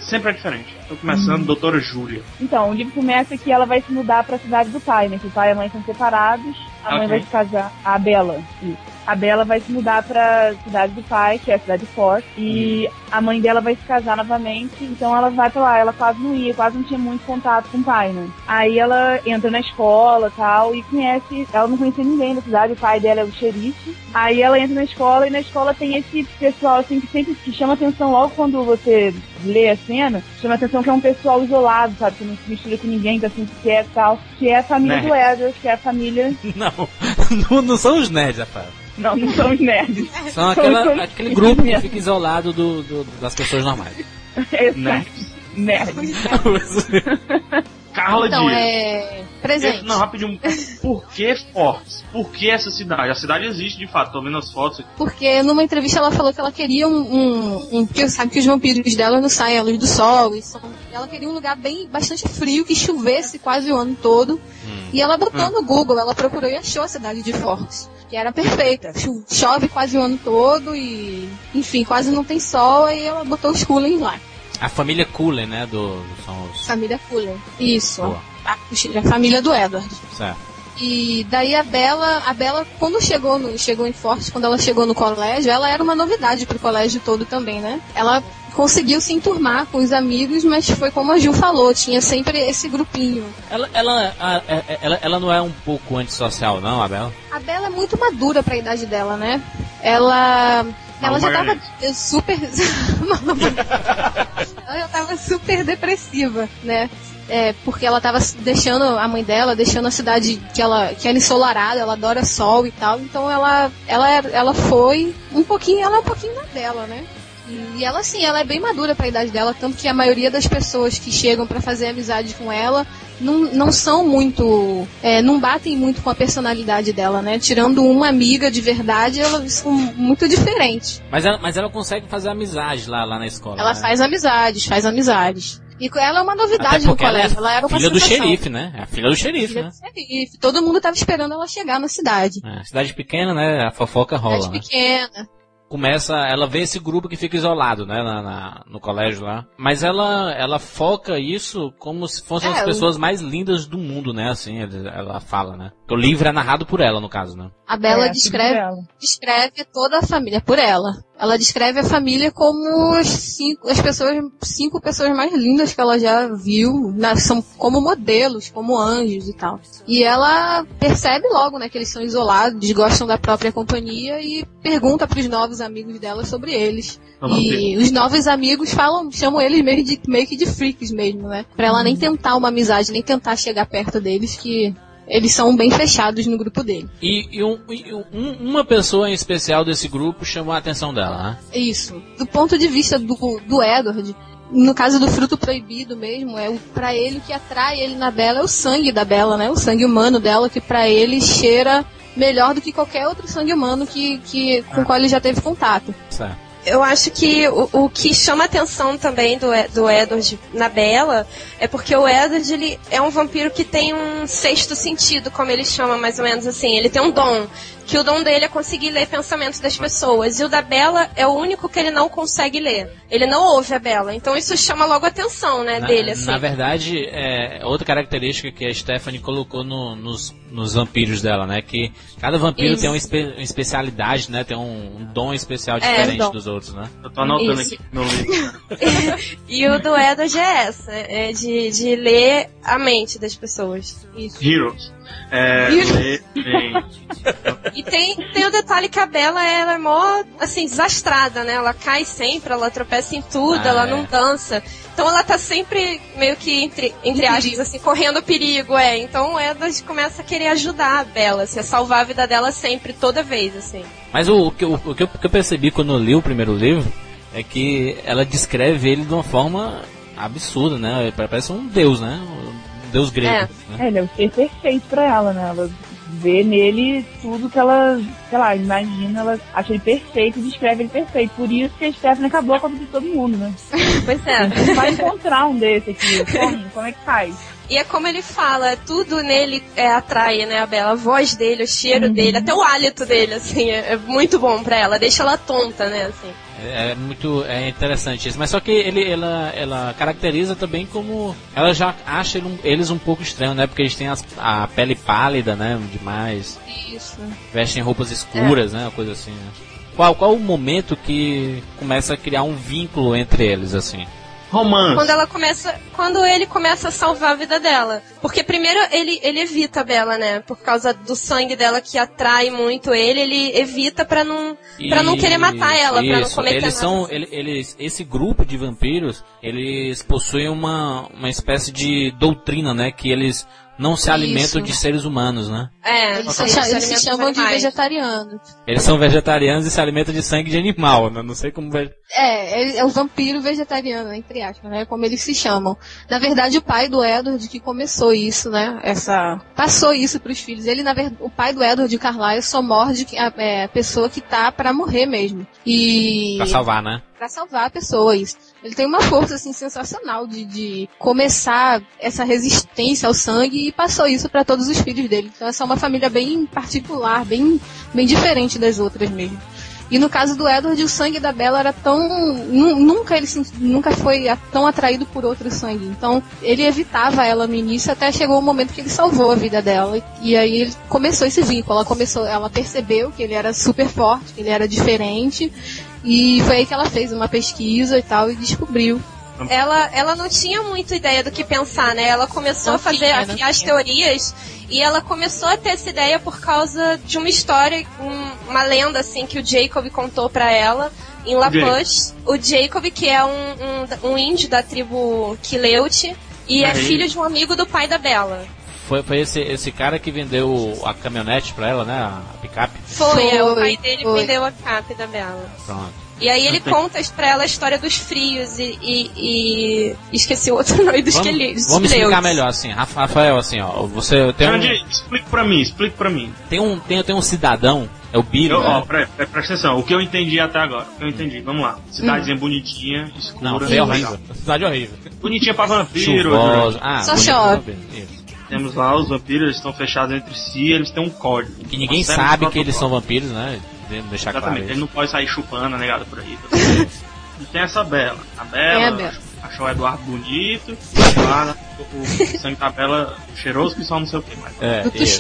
sempre é diferente. Tô começando, hum. Doutora Júlia. Então, o livro começa que ela vai se mudar pra cidade do pai, né? Que o pai e a mãe são separados, a okay. mãe vai se casar, a Bella, isso. A Bella vai se mudar pra cidade do pai, que é a cidade de Forks, e hum. a mãe dela vai se casar novamente, então ela vai pra lá. Ela quase não ia, quase não tinha muito contato com o pai, né? Aí ela entra na escola e tal, e conhece, ela não conhecia ninguém da cidade, o pai dela é o xerife. Aí ela entra na escola, e na escola tem esse pessoal, assim, que sempre que chama atenção logo quando você lê a cena, chama atenção que é um pessoal isolado, sabe? Que não se mistura com ninguém, tá assim, quieto e tal, que é a família Nerd. do Edward, que é a família... Não, não, não são os nerds, rapaz. Não, não são os nerds. São aquela, aquele grupo que fica isolado do, do, das pessoas normais. Nerds. Nerds. Carla então, Dias. é... Presente. Não, rapidinho. Por que Forks? Por que essa cidade? A cidade existe, de fato. Tô vendo as fotos aqui. Porque numa entrevista ela falou que ela queria um... um, um porque sabe que os vampiros dela não saem à luz do sol. E são, ela queria um lugar bem, bastante frio, que chovesse quase o ano todo. Hum. E ela botou hum. no Google, ela procurou e achou a cidade de Forks. Que era perfeita. Chove quase o ano todo e... Enfim, quase não tem sol. Aí ela botou os Cullen lá. A família Cullen, né? Do, são os... Família Cullen. Isso. A, a família do Edward. Certo. E daí a Bella, a Bella quando chegou, no, chegou em Forks, quando ela chegou no colégio, ela era uma novidade pro colégio todo também, né? Ela conseguiu se enturmar com os amigos, mas foi como a Gil falou, tinha sempre esse grupinho. Ela, ela, a, a, ela, ela não é um pouco antissocial, não, a Bella? A Bella é muito madura pra idade dela, né? Ela... Ela já tava super... ela já tava super depressiva, né? É, porque ela tava deixando a mãe dela, deixando a cidade que ela que era ensolarada, ela adora sol e tal, então ela, ela, ela foi um pouquinho, ela é um pouquinho na dela, né? E ela, assim, ela é bem madura pra idade dela, tanto que a maioria das pessoas que chegam pra fazer amizade com ela não, não são muito, é, não batem muito com a personalidade dela, né? Tirando uma amiga de verdade, elas são muito diferentes. Mas ela, mas ela consegue fazer amizade lá, lá na escola. Ela né? faz amizades, faz amizades. E ela é uma novidade no colégio. Ela, é ela era uma filha sensação. do xerife, né? É a filha do xerife, filha né? Do xerife. Todo mundo tava esperando ela chegar na cidade. É, cidade pequena, né? A fofoca rola. Cidade né? pequena. Começa, ela vê esse grupo que fica isolado, né, na, na, no colégio lá. Mas ela, ela foca isso como se fossem é, as pessoas eu... mais lindas do mundo, né, assim, ela fala, né. O livro é narrado por ela, no caso, né. A Bella é, descreve, descreve toda a família, por ela. Ela descreve a família como as cinco, as pessoas, cinco pessoas mais lindas que ela já viu, na, são como modelos, como anjos e tal. E ela percebe logo, né, que eles são isolados, gostam da própria companhia e pergunta pros novos amigos dela sobre eles. Vamos e ver. Os novos amigos falam, chamam eles meio, de, meio que de freaks mesmo, né? Pra ela nem tentar uma amizade, nem tentar chegar perto deles, que eles são bem fechados no grupo dele. E, e, um, e um, uma pessoa em especial desse grupo chamou a atenção dela, né? Isso. Do ponto de vista do, do Edward, no caso do fruto proibido mesmo, é o, pra ele o que atrai ele na Bella é o sangue da Bella, né? O sangue humano dela, que pra ele cheira melhor do que qualquer outro sangue humano que, que, com o qual ele já teve contato. Certo. Eu acho que o, o que chama atenção também do, do Edward na Bella é porque o Edward, ele é um vampiro que tem um sexto sentido, como ele chama mais ou menos assim. Ele tem um dom, que o dom dele é conseguir ler pensamentos das pessoas. E o da Bella é o único que ele não consegue ler. Ele não ouve a Bella. Então isso chama logo a atenção, né, na, dele, assim. Na verdade, é outra característica que a Stephanie colocou no, nos, nos vampiros dela, né? Que cada vampiro isso. tem uma, espe, uma especialidade, né? Tem um, um dom especial diferente é, dos outros, né? Eu tô anotando isso. aqui no livro. E o do Edward é essa, é de, de ler a mente das pessoas. Isso. Heroes. É, ler bem. E tem, tem o detalhe que a Bella, ela é mó, assim, desastrada, né? Ela cai sempre, ela tropeça em tudo, ah, ela é. não dança. Então ela tá sempre meio que, entre, entre aspas, assim, correndo perigo, é. Então o Edward começa a querer ajudar a Bella, assim, a salvar a vida dela sempre, toda vez, assim. Mas o, o, que, eu, o que eu percebi quando eu li o primeiro livro é que ela descreve ele de uma forma absurda, né? Parece um deus, né? Um deus grego. É, né? é ele é o ser perfeito pra ela, né? Ela vê nele tudo que ela, sei lá, imagina, ela acha ele perfeito e descreve ele perfeito. Por isso que a Stephanie acabou com a vida de todo mundo, né? Pois é. Não vai encontrar um desse aqui. Como, como é que faz? E é como ele fala, tudo nele é, atrai, né, a Bella? A voz dele, o cheiro uhum. dele, até o hálito dele, assim, é, é muito bom pra ela. Deixa ela tonta, né, assim. É, é muito é interessante isso. Mas só que ele, ela, ela caracteriza também como... Ela já acha ele um, eles um pouco estranhos, né? Porque eles têm as, a pele pálida, né? Demais. Isso. Vestem roupas escuras, é. né? Uma coisa assim, né? Qual, qual o momento que começa a criar um vínculo entre eles, assim? Romance. Quando ela começa, quando ele começa a salvar a vida dela. Porque primeiro ele, ele evita a Bella, né? Por causa do sangue dela que atrai muito ele, ele evita pra não, pra não querer matar ela, isso. pra não cometer eles nada. São, eles, eles, esse grupo de vampiros, eles possuem uma, uma espécie de doutrina, né? Que eles não se alimentam de seres humanos, né? É, eles, se, se, eles se chamam de vegetarianos. Eles são vegetarianos e se alimentam de sangue de animal, né? Não sei como... Ve... É, é o vampiro vegetariano, entre aspas, né? Como eles se chamam. Na verdade, o pai do Edward que começou isso, né? Essa... Passou isso pros filhos. Ele, na verdade, o pai do Edward Carlyle só morde a, é, a pessoa que tá pra morrer mesmo. E... Pra salvar, né? Pra salvar a pessoa, isso. Ele tem uma força, assim, sensacional de, de começar essa resistência ao sangue e passou isso pra todos os filhos dele. Então essa é uma família bem particular, bem, bem diferente das outras mesmo. E no caso do Edward, o sangue da Bella era tão... Nunca ele nunca foi tão atraído por outro sangue. Então, ele evitava ela no início, até chegou o momento que ele salvou a vida dela. E aí ele começou esse vínculo. Ela, começou, ela percebeu que ele era super forte, que ele era diferente. E foi aí que ela fez uma pesquisa e tal, e descobriu. Ela, ela não tinha muita ideia do que pensar, né? Ela começou não a fazer, tinha, a criar as teorias, e ela começou a ter essa ideia por causa de uma história, um, uma lenda, assim, que o Jacob contou pra ela, em La Push. O Jacob, que é um, um, um índio da tribo Quileute, e é filho de um amigo do pai da Bella. Foi, foi esse, esse cara que vendeu a caminhonete pra ela, né? A picape? Foi, foi é, o pai dele foi. vendeu a picape da Bella. Pronto. E aí ele conta pra ela a história dos frios e... e, e... esqueci o outro nome dos queleiros. Vamos explicar melhor, assim. Rafael, assim, ó. Você tem um... Explica pra mim, explica pra mim. Tem um, tem, tem um cidadão, é o Billy, eu, né? Ó, pre, pre, presta atenção, o que eu entendi até agora. O que eu entendi, vamos lá. Cidadezinha hum. bonitinha, escura. Não, é horrível. Cidade horrível. Bonitinha pra vampiro. Chuvosa. Ah, só chove. Temos lá os vampiros, eles estão fechados entre si, eles têm um código. Que ninguém sabe que eles são vampiros, né? Deixar Exatamente, claro ele não pode sair chupando a negada por aí. E tem essa Bella. A Bella, a Bella. Achou o Eduardo bonito, lá, o sangue da Bella cheiroso que só não sei o que mais. É,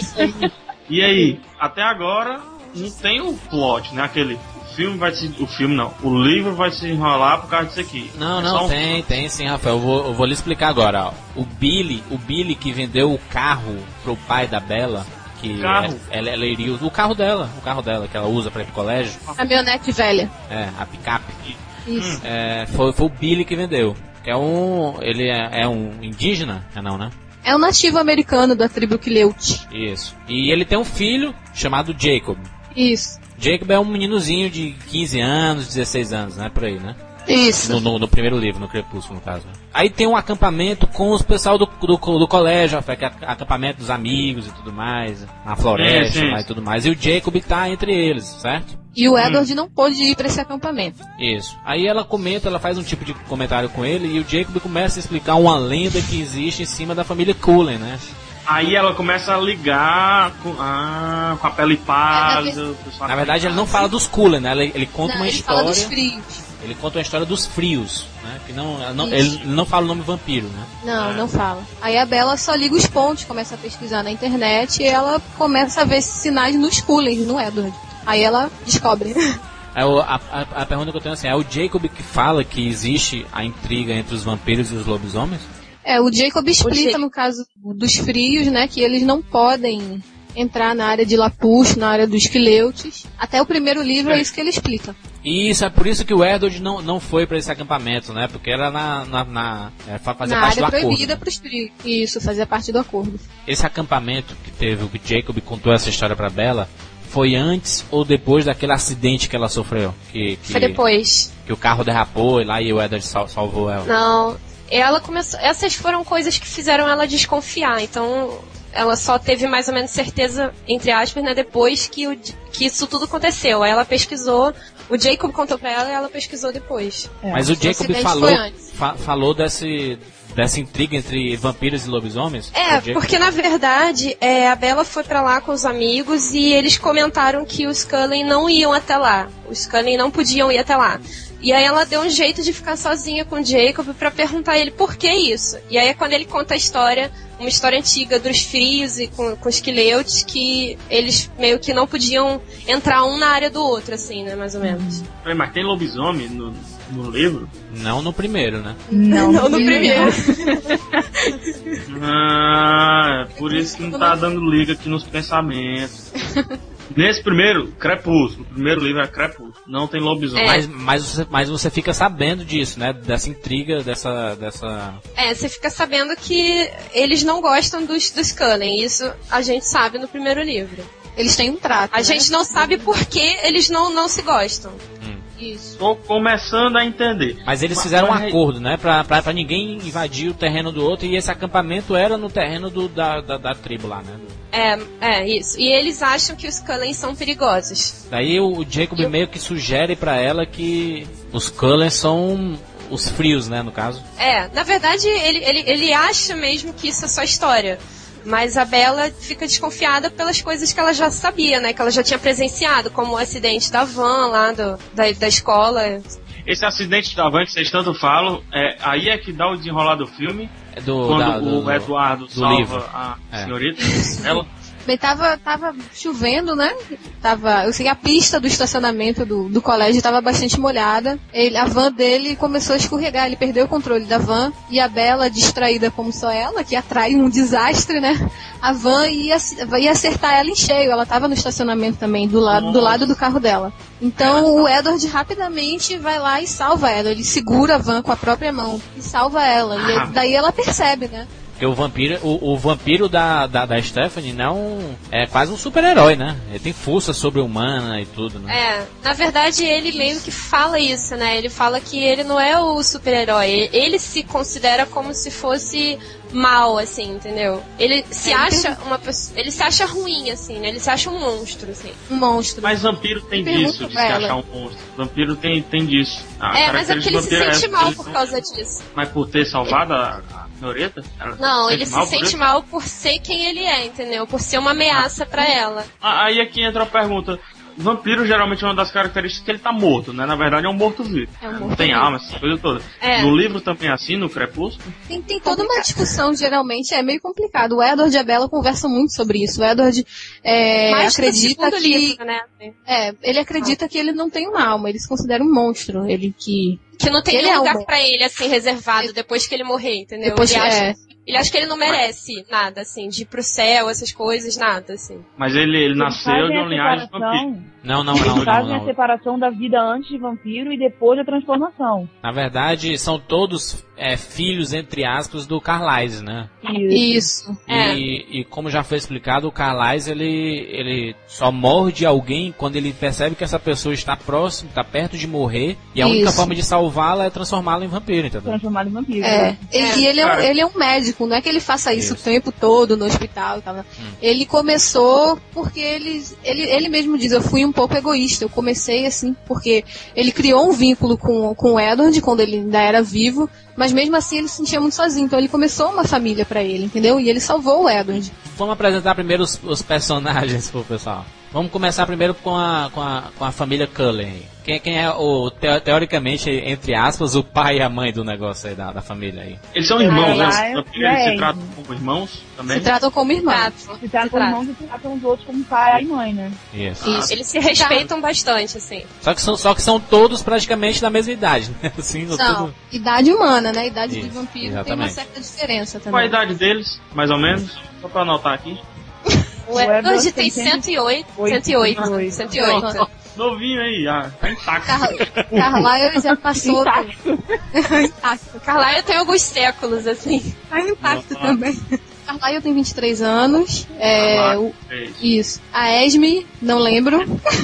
e aí, até agora, não tem o plot, né? Aquele... O filme vai se... O filme não. O livro vai se enrolar por causa disso aqui. Não, é não, um... tem, tem sim, Rafael. Eu vou, eu vou lhe explicar agora, ó. O Billy, o Billy que vendeu o carro pro pai da Bella... Que carro? Ela, ela iria o carro dela, o carro dela que ela usa pra ir pro colégio. A caminhonete velha. É, a picape. Isso. É, foi, foi o Billy que vendeu. Que é um, ele é, é um indígena, é não, né? É um nativo americano da tribo Quileute. Isso. E ele tem um filho chamado Jacob. Isso. Jacob é um meninozinho de quinze anos, dezesseis anos, né? Por aí, né? Isso. No, no, no primeiro livro, no Crepúsculo, no caso. Aí tem um acampamento com os pessoal do, do, do colégio, que é acampamento dos amigos e tudo mais, na floresta é, lá e tudo mais. E o Jacob tá entre eles, certo? E o Edward hum. não pôde ir pra esse acampamento. Isso. Aí ela comenta, ela faz um tipo de comentário com ele e o Jacob começa a explicar uma lenda que existe em cima da família Cullen, né? Aí ela começa a ligar com, ah, com a pele pálida. Na, na verdade, ele não fala dos Cullen, né? Ele, ele conta não, uma ele história. Fala dos frios. Ele conta uma história dos frios, né? Que não, não ele não fala o nome vampiro, né? Não, não fala. Aí a Bella só liga os pontos, começa a pesquisar na internet e ela começa a ver sinais nos Cullen, no Edward. Aí ela descobre. É, a, a, a pergunta que eu tenho é assim, é o Jacob que fala que existe a intriga entre os vampiros e os lobisomens? É, o Jacob explica, no caso dos frios, né, que eles não podem entrar na área de La Push, na área dos Quileutes. Até o primeiro livro é isso que ele explica. Isso, é por isso que o Edward não, não foi pra esse acampamento, né? Porque era na... na, na é, fazia na parte do área acordo. proibida pros frios. Isso, fazia parte do acordo. Esse acampamento que teve, o Jacob contou essa história pra Bella, foi antes ou depois daquele acidente que ela sofreu? Que, que, foi depois. Que o carro derrapou e lá e o Edward sal, salvou ela. Não, ela começou... Essas foram coisas que fizeram ela desconfiar, então... Ela só teve mais ou menos certeza, entre aspas, né, depois que, o, que isso tudo aconteceu. Aí ela pesquisou, o Jacob contou pra ela e ela pesquisou depois. É. Mas o Jacob falou, fa, falou desse, dessa intriga entre vampiros e lobisomens? É, porque na verdade é, a Bella foi pra lá com os amigos e eles comentaram que os Cullen não iam até lá. Os Cullen não podiam ir até lá. E aí ela deu um jeito de ficar sozinha com o Jacob pra perguntar a ele por que isso. E aí é quando ele conta a história, uma história antiga dos frios e com, com os Quileutes, que eles meio que não podiam entrar um na área do outro, assim, né, mais ou menos. Mas tem lobisomem no, no livro? Não no primeiro, né? Não, não no primeiro. Ah, por isso que não tá dando liga aqui nos pensamentos. Nesse primeiro, Crepúsculo. O primeiro livro é Crepúsculo. Não tem lobisomem. É. Mas, mas, você, mas você fica sabendo disso, né? Dessa intriga, dessa... dessa... É, você fica sabendo que eles não gostam dos, dos Cullen. Isso a gente sabe no primeiro livro. Eles têm um trato, A né? gente não sabe por que eles não, não se gostam. Hum. Isso. Tô começando a entender. Mas eles fizeram um Mas- acordo, né? Pra, pra, pra ninguém invadir o terreno do outro. E esse acampamento era no terreno do, da, da, da tribo lá, né? É, é, isso. E eles acham que os Cullen são perigosos. Daí o, o Jacob Eu- meio que sugere pra ela que os Cullen são os frios, né? No caso. É, na verdade, ele, ele, ele acha mesmo que isso é só história. Mas a Bella fica desconfiada pelas coisas que ela já sabia, né? Que ela já tinha presenciado, como o acidente da van lá do, da, da escola. Esse acidente da van que vocês tanto falam, é, aí é que dá o desenrolar do filme. É do, Quando da- o do- Eduardo do salva livro. a É. senhorita, ela... Bem, tava, tava chovendo, né? Tava, eu sei que a pista do estacionamento do, do colégio estava bastante molhada. Ele, a van dele começou a escorregar, ele perdeu o controle da van. E a Bella, distraída como só ela, que atrai um desastre, né? A van ia, ia acertar ela em cheio. Ela tava no estacionamento também, do lado, do lado do carro dela. Então o Edward rapidamente vai lá e salva ela. Ele segura a van com a própria mão e salva ela. E aí- daí ela percebe, né? Porque o vampiro, o, o vampiro da, da, da Stephanie não é quase um super-herói, né? Ele tem força sobre-humana e tudo, né? É, na verdade ele meio que fala isso, né? Ele fala que ele não é o super-herói. Ele se considera como se fosse mal, assim, entendeu? Ele se É, acha ele uma pessoa. Ele se acha ruim, assim, né? Ele se acha um monstro, assim. Um monstro. Mas vampiro tem Pergunta disso, de se pra ela. achar um monstro. Vampiro tem, tem disso. A é, mas é porque característica ele do se vampiro é sente essa, mal ele por não- causa disso. Mas por ter salvado a, a senhorita? Ela Não, ele se mal por sente isso? mal por ser quem ele é, entendeu? Por ser uma ameaça pra ela. Ah, Aí aqui entra a pergunta. Vampiro geralmente é uma das características que ele tá morto, né? Na verdade é um morto-vivo. É um Não morto-vivo. tem alma, essas coisas todas. É. No livro também é assim, no Crepúsculo? Tem, tem toda uma discussão, geralmente, é meio complicado. O Edward e a Bella conversam muito sobre isso. O Edward é, Mais no acredita segundo que... livro, né? É, ele acredita que ele não tem uma alma, ele se considera um monstro. Ele que... Que não tem Ele nenhum é lugar um- pra ele, assim, reservado depois que ele morrer, entendeu? Depois, ele, acha, é, ele acha que ele não merece nada, assim, de ir pro céu, essas coisas, nada, assim. Mas ele, ele Eles nasceu fazem de a uma linhagem de vampiro. separação- Não, não, Eles não, não, fazem a não. separação da vida antes de vampiro e depois da transformação. Na verdade, são todos é, filhos, entre aspas, do Carlisle, né? isso. É. E, e como já foi explicado, o Carlisle, ele, ele só morde alguém quando ele percebe que essa pessoa está próximo, está perto de morrer, e a única Isso. forma de salvá-la é transformá-la em vampiro, entendeu? Transformado em vampiro. É, ele- e ele é, um, Cara. ele é um médico, não é que ele faça isso, Isso. o tempo todo no hospital e tal. Ele começou porque ele, ele, ele mesmo diz, eu fui um pouco egoísta, eu comecei assim, porque ele criou um vínculo com, com o Edward quando ele ainda era vivo, mas mesmo assim ele se sentia muito sozinho, então ele começou uma família pra ele, entendeu? E ele salvou o Edward. Vamos apresentar primeiro os, os personagens pro pessoal. Vamos começar primeiro com a, com a, com a família Cullen. Quem, quem é o, teo- teoricamente, entre aspas, o pai e a mãe do negócio aí, da, da família aí? Eles são irmãos, né? Ah, Os vampiros, é, eles se é. tratam como irmãos também. Se tratam como irmãos. Trato. Se tratam Se trata. irmãos e tratam os outros como pai e mãe, né? Isso. Isso, eles se respeitam bastante, assim. Só que, são, só que são todos praticamente da mesma idade, né? Assim, São, tudo... idade humana, né? Idade Isso, de vampiro tem exatamente. uma certa diferença Qual a também. idade deles, mais ou menos? Só pra anotar aqui. O O Edward Edward tem tem cento e oito. cento e oito. Oito. cento e oito. Novinho aí, ah, tá intacto. Car Carlyle já passou. Intacto. Intacto. Carlyle tem alguns séculos, assim. Tá intacto Nossa. também. Carlyle tem vinte e três anos. É, Ah, o- é. isso. A Esme, não lembro.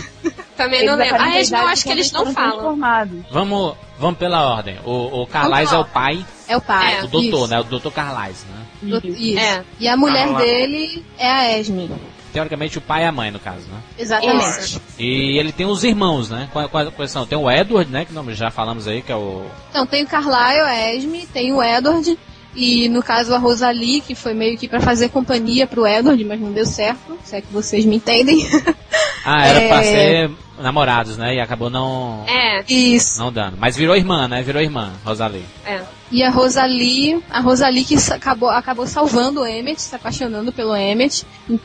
Também não Eles lembro. Ah, aparentam eles não, idade acho que quando eles não foram falam. transformados. Vamos, vamos pela ordem. O, o Carlisle é o pai, É o pai. É, o doutor, isso. né? O doutor Carlisle, né? Do- Isso. É. E a mulher Ah, lá. dele é a Esme. Teoricamente o pai e a mãe, no caso, né? Exatamente. Isso. E ele tem os irmãos, né? Quais, quais, quais são? Tem o Edward, né? Que nós já falamos aí, que é o... Então, tem o Carlyle, a Esme, tem o Edward E no caso a Rosalie, que foi meio que pra fazer companhia pro Edward, mas não deu certo, se é que vocês me entendem. Ah, era é... pra ser namorados, né? E acabou não... É. Isso. Não dando. Mas virou irmã, né? Virou irmã, Rosalie. É. E a Rosalie, a Rosalie que acabou, acabou salvando o Emmett, se apaixonando pelo Emmett.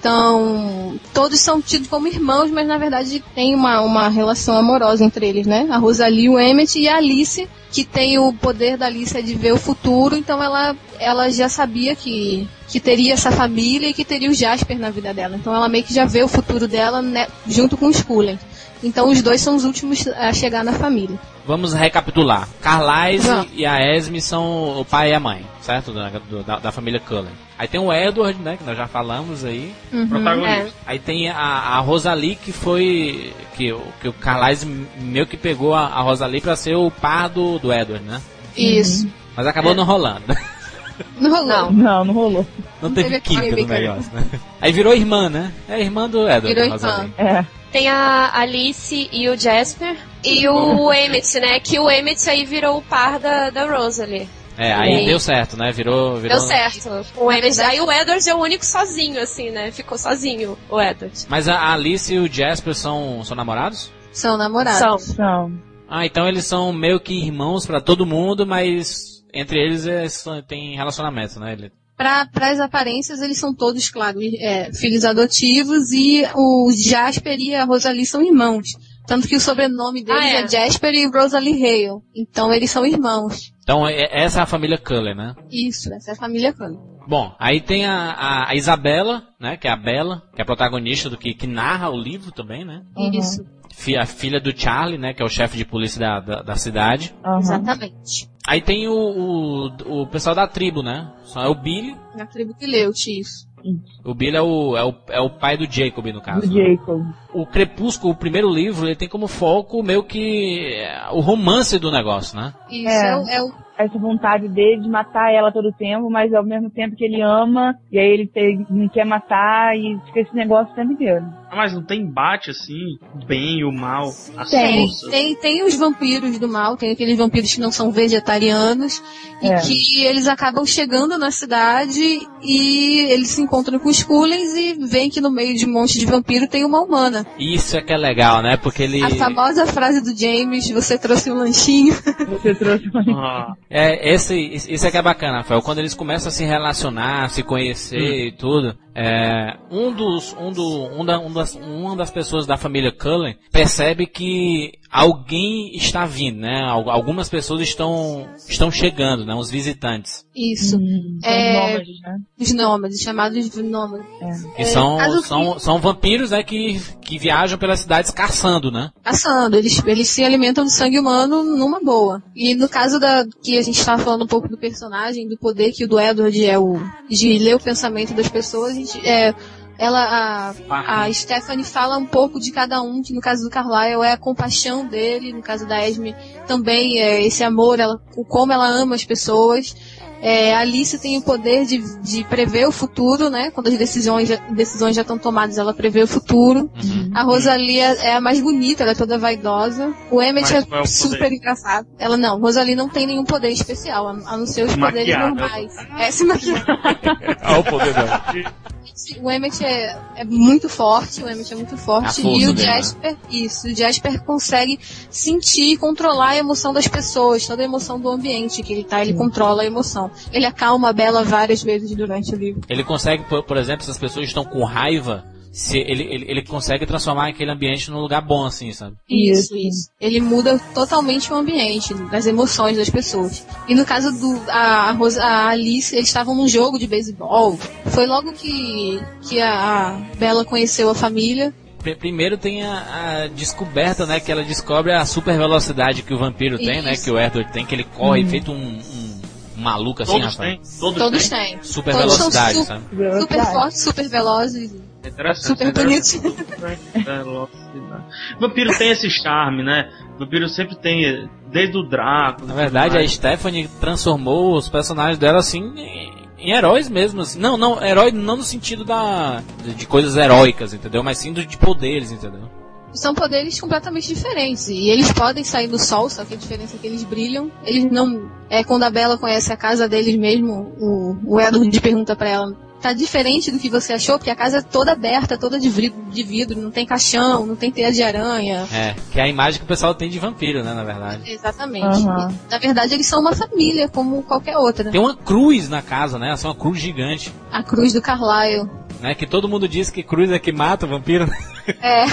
Então, todos são tidos como irmãos, mas na verdade tem uma, uma relação amorosa entre eles, né? A Rosalie, o Emmett e a Alice, que tem o poder da Alice de ver o futuro, então ela, ela já sabia que, que teria essa família e que teria o Jasper na vida dela. Então ela meio que já vê o futuro dela, né, junto com os Cullen. Então os dois são os últimos a chegar na família. Vamos recapitular. Carlisle Não. e a Esme são o pai e a mãe, certo? Da, da, da família Cullen. Aí tem o Edward, né? Que nós já falamos aí. Uhum, Protagonista. é. Aí tem a, a Rosalie, que foi... Que, que o Carlisle meio que pegou a, a Rosalie pra ser o par do, do Edward, né? Isso. Mas acabou não rolando. Não rolou. Não. Não, não rolou. Não, Não teve teve química no química. negócio, né? Aí virou irmã, né? É irmã do Edward, Virou a Rosalie. irmã. É. Tem a Alice e o Jasper. E o Emmett, né? Que o Emmett aí virou o par da, da Rosalie. É, aí Sim. deu certo, né? Virou... virou... Deu certo. O Emmett, aí o Edward é o único sozinho, assim, né? Ficou sozinho, o Edward. Mas a Alice e o Jasper são, são namorados? São namorados. São. Não. Ah, então eles são meio que irmãos pra todo mundo, mas entre eles é, são- tem relacionamento, né? Ele... Para as aparências, eles são todos, claro, é, filhos adotivos, e o Jasper e a Rosalie são irmãos. Tanto que o sobrenome deles Ah, é? é Jasper e Rosalie Hale. Então eles são irmãos. Então é- essa é a família Cullen, né? Isso, essa é a família Cullen. Bom, aí tem a, a, a Isabela, né? Que é a Bella, que é a protagonista do que, que narra o livro também, né? Isso, Fi- A filha do Charlie, né? Que é o chefe de polícia da, da, da cidade. Aham. exatamente. Aí tem o, o, o pessoal da tribo, né? Só é o Billy. Na tribo que leu, isso. O Billy é o, é o, é o pai do Jacob, no caso. Do né? Jacob. O Crepúsculo, o primeiro livro, ele tem como foco meio que é, o romance do negócio, né? Isso, É. é, o- é o... Essa vontade dele de matar ela todo o tempo, mas ao mesmo tempo que ele ama, e aí ele tem- não quer matar, e fica esse negócio o tempo inteiro. Ah, mas não tem embate assim, o bem e o mal, as Tem, forças. tem, tem os vampiros do mal, tem aqueles vampiros que não são vegetarianos, É. e que eles acabam chegando na cidade e eles se encontram com os Cullens e veem que no meio de um monte de vampiro tem uma humana. Isso é que é legal, né? Porque ele... A famosa frase do James, você trouxe um lanchinho. Você trouxe uma... Ah, É, esse, isso é que é bacana, Rafael. Quando eles começam a se relacionar, se conhecer e tudo, é, um dos, um do, um da, um das, uma das pessoas da família Cullen percebe que alguém está vindo, né? Al- Algumas pessoas estão, estão chegando, né? Os visitantes. Isso. Hum, são É. nômades, né? Os nômades, chamados de nômades. Que É, são, caso que- são, são vampiros, né? Que, que viajam pelas cidades caçando, né? Caçando, eles, eles se alimentam de sangue humano numa boa. E no caso da que a gente estava falando um pouco do personagem, do poder que o do Edward é o de ler o pensamento das pessoas, a gente, é, ela, a, a Stephanie fala um pouco de cada um, que no caso do Carlisle é a compaixão dele, no caso da Esme também é esse amor, ela, o como ela ama as pessoas. É, a Alice tem o poder de, de prever o futuro, né? Quando as decisões, já- decisões já estão tomadas, ela prevê o futuro. Uhum. A Rosalie é é a mais bonita, ela é toda vaidosa. O Emmett Mas qual é é o super poder? engraçado. Ela não, Rosalie não tem nenhum poder especial, a a não ser os Se poderes maquiar, né? normais. É se maquiar. Olha o poder dela. O Emmett é, é muito forte, o Emmett é muito A forte. força E o dele, né? Jasper, isso, o Jasper consegue sentir e controlar a emoção das pessoas, toda a emoção do ambiente que ele tá, ele controla a emoção. Ele acalma a Bella várias vezes durante o livro. Ele consegue, por, por exemplo, se as pessoas estão com raiva, se ele, ele, ele consegue transformar aquele ambiente num lugar bom, assim, sabe? Isso, isso. Ele muda totalmente o ambiente, as emoções das pessoas. E no caso do a, a, Rosa- a Alice, eles estavam num jogo de beisebol. Foi logo que, que a, a Bella conheceu a família. Pr- Primeiro tem a, a descoberta, né? Que ela descobre a super velocidade que o vampiro tem, né? Isso. Que o Edward tem, que ele corre feito um, um, um maluco assim, todos Rafael. têm, todos, Todos têm. têm. Super Todos são velocidade, su- sabe? super fortes, super velozes, É interessante, super é bonitos. Velocidade. Vampiro tem esse charme, né? Vampiro sempre tem, desde o Draco. Na verdade, a Stephanie transformou os personagens dela assim em, em heróis mesmo. Assim. Não, não, herói não no sentido da de, de coisas heróicas, entendeu? Mas sim do- de poderes, entendeu? São poderes completamente diferentes. E eles podem sair do sol, só que a diferença é que eles brilham. Eles não... É, quando a Bella conhece a casa deles mesmo, o, o Edward pergunta pra ela: tá diferente do que você achou? Porque a casa é toda aberta, toda de vidro, de vidro, não tem caixão, não tem teia de aranha. É, que é a imagem que o pessoal tem de vampiro, né, na verdade. Exatamente. Uhum. E, na verdade, eles são uma família, como qualquer outra. Tem uma cruz na casa, né? Essa é uma cruz gigante. A cruz do Carlyle. Né, que todo mundo diz que cruz é que mata o vampiro. É,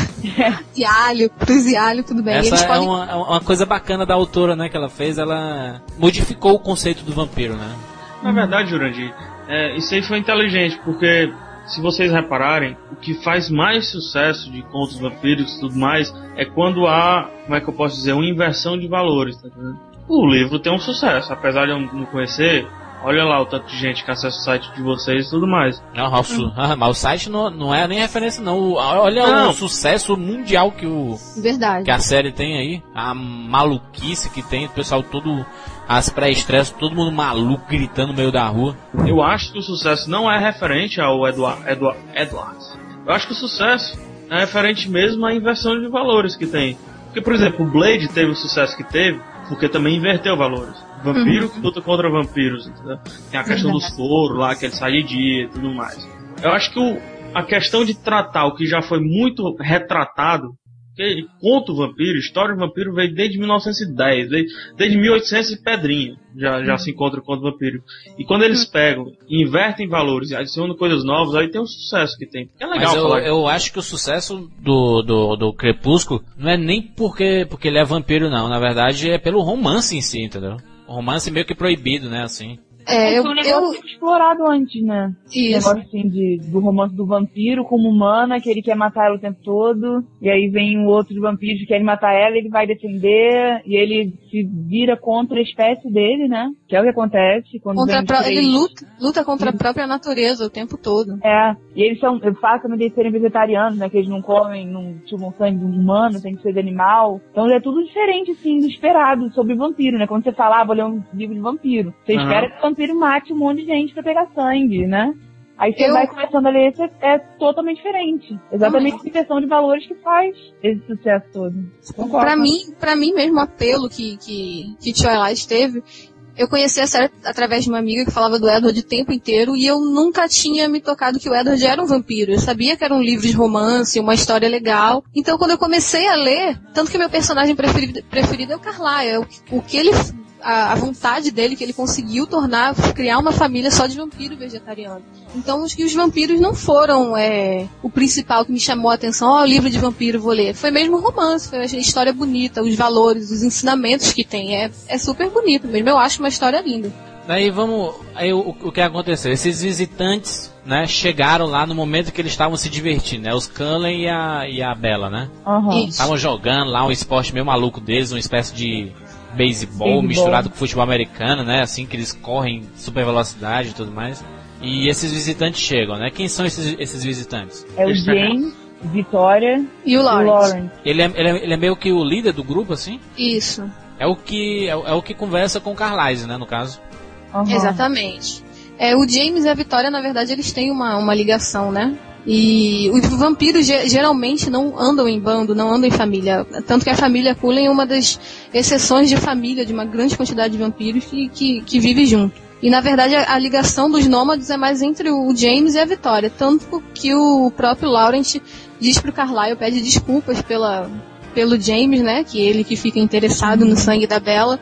e alho, cruz e alho, tudo bem. Essa eles é podem... uma, uma coisa bacana da autora, né, que ela fez. Ela modificou o conceito do vampiro, né? Na verdade, Jurandir, é, isso aí foi inteligente, porque se vocês repararem, o que faz mais sucesso de contos vampiros e tudo mais é quando há, como é que eu posso dizer, uma inversão de valores, tá entendendo? O livro tem um sucesso, apesar de eu não conhecer. Olha lá o tanto de gente que acessa o site de vocês e tudo mais. Não, hum. ah, mas o site não, não é nem referência, não. Olha não. o sucesso mundial que, o, Verdade. que a série tem aí. A maluquice que tem, o pessoal todo, as pré-estresses, todo mundo maluco gritando no meio da rua. Eu acho que o sucesso não é referente ao Edward, Edward, Edwards. Eu acho que o sucesso é referente mesmo à inversão de valores que tem. Porque, por exemplo, o Blade teve o sucesso que teve porque também inverteu valores. Vampiro que luta contra vampiros, entendeu? Tem a questão dos foros lá, que ele sai de dia e tudo mais. Eu acho que o, a questão de tratar o que já foi muito retratado, que conto vampiro, história de vampiro veio desde mil novecentos e dez, veio desde mil e oitocentos e pedrinha, já, já se encontra o conto vampiro. E quando eles pegam, invertem valores e adicionam coisas novas, aí tem o sucesso que tem. É legal. Mas eu, falar eu acho que o sucesso do, do, do Crepúsculo não é nem porque, porque ele é vampiro, não. Na verdade é pelo romance em si, entendeu? O romance meio que proibido, né, assim. É, eu, foi um negócio eu... explorado antes, né? Isso. Um negócio assim de, do romance do vampiro como humana, que ele quer matar ela o tempo todo, e aí vem um outro vampiro que quer matar ela, ele vai defender, e ele se vira contra a espécie dele, né? Que é o que acontece quando contra vem pro... três... Ele luta, luta contra a própria natureza o tempo todo. É, e eles são, eu faço também de serem vegetarianos, né? Que eles não comem, não chupam sangue de um humano, tem que ser de animal. Então é tudo diferente, assim, do esperado sobre vampiro, né? Quando você fala, ah, vou ler um livro de vampiro, você uhum. espera que o vampiro mate um monte de gente pra pegar sangue, né? Aí você eu... vai começando a ler, esse é totalmente diferente. Exatamente a inversão de valores que faz esse sucesso todo. Concordo. Pra mim, pra mim mesmo, o apelo que, que, que Twilight teve, eu conheci a série através de uma amiga que falava do Edward o tempo inteiro e eu nunca tinha me tocado que o Edward era um vampiro. Eu sabia que era um livro de romance, uma história legal. Então quando eu comecei a ler, tanto que meu personagem preferido, preferido é o Carlyle, o, o que ele... A, a vontade dele, que ele conseguiu tornar, criar uma família só de vampiro vegetariano. Então, os, os vampiros não foram é, o principal que me chamou a atenção. Ó, oh, o livro de vampiro, vou ler. Foi mesmo o romance, foi a história bonita, os valores, os ensinamentos que tem. É, é super bonito mesmo, eu acho uma história linda. Daí vamos, aí o, o que aconteceu? Esses visitantes, né, chegaram lá no momento que eles estavam se divertindo, né? Os Cullen e a, e a Bella, né? Uhum. Estavam jogando lá um esporte meio maluco deles, uma espécie de beisebol misturado com futebol americano, né? Assim que eles correm super velocidade e tudo mais. E esses visitantes chegam, né? Quem são esses, esses visitantes? É o James, Vitória e o Lawrence. Lawrence. Ele, é, ele, é, ele é meio que o líder do grupo, assim? Isso. É o que, é, é o que conversa com o Carlisle, né? No caso. Uhum. Exatamente. É, o James e a Vitória, na verdade, eles têm uma, uma ligação, né? E os vampiros geralmente não andam em bando, não andam em família. Tanto que a família Cullen é uma das exceções de família, de uma grande quantidade de vampiros que, que, que vive junto. E na verdade a, a ligação dos nômades é mais entre o James e a Vitória. Tanto que o próprio Laurent diz pro Carlyle, pede desculpas pela, pelo James, né? Que ele que fica interessado no sangue da Bella.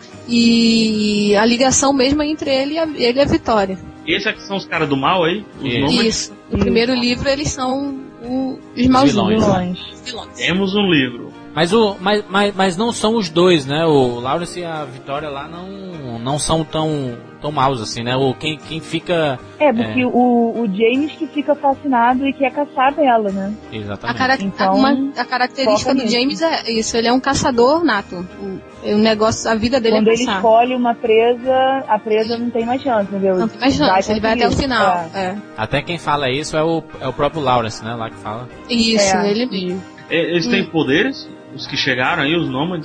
E a ligação mesmo é entre ele e a, ele e a Vitória. Esses aqui são os caras do mal aí? Os Isso. Isso. No primeiro livro eles são o, os maus vilões. vilões. Temos um livro. Mas, o, mas, mas, mas não são os dois, né? O Lawrence e a Vitória lá não, não são tão, tão maus assim, né? O, quem, quem fica... É, porque é... O, o James que fica fascinado e quer caçar dela, né? Exatamente. A, cara... então, uma, a característica do James é isso, ele é um caçador nato. O, o negócio, a vida dele Quando é caçar. Quando ele escolhe uma presa, a presa não tem mais chance, entendeu? Não tem mais chance, vai ele vai até o final. É. É. Até quem fala isso é o, é o próprio Lawrence, né? Lá que fala. Isso, é. ele mesmo. Eles têm hum. poderes? Os que chegaram aí, os nômades?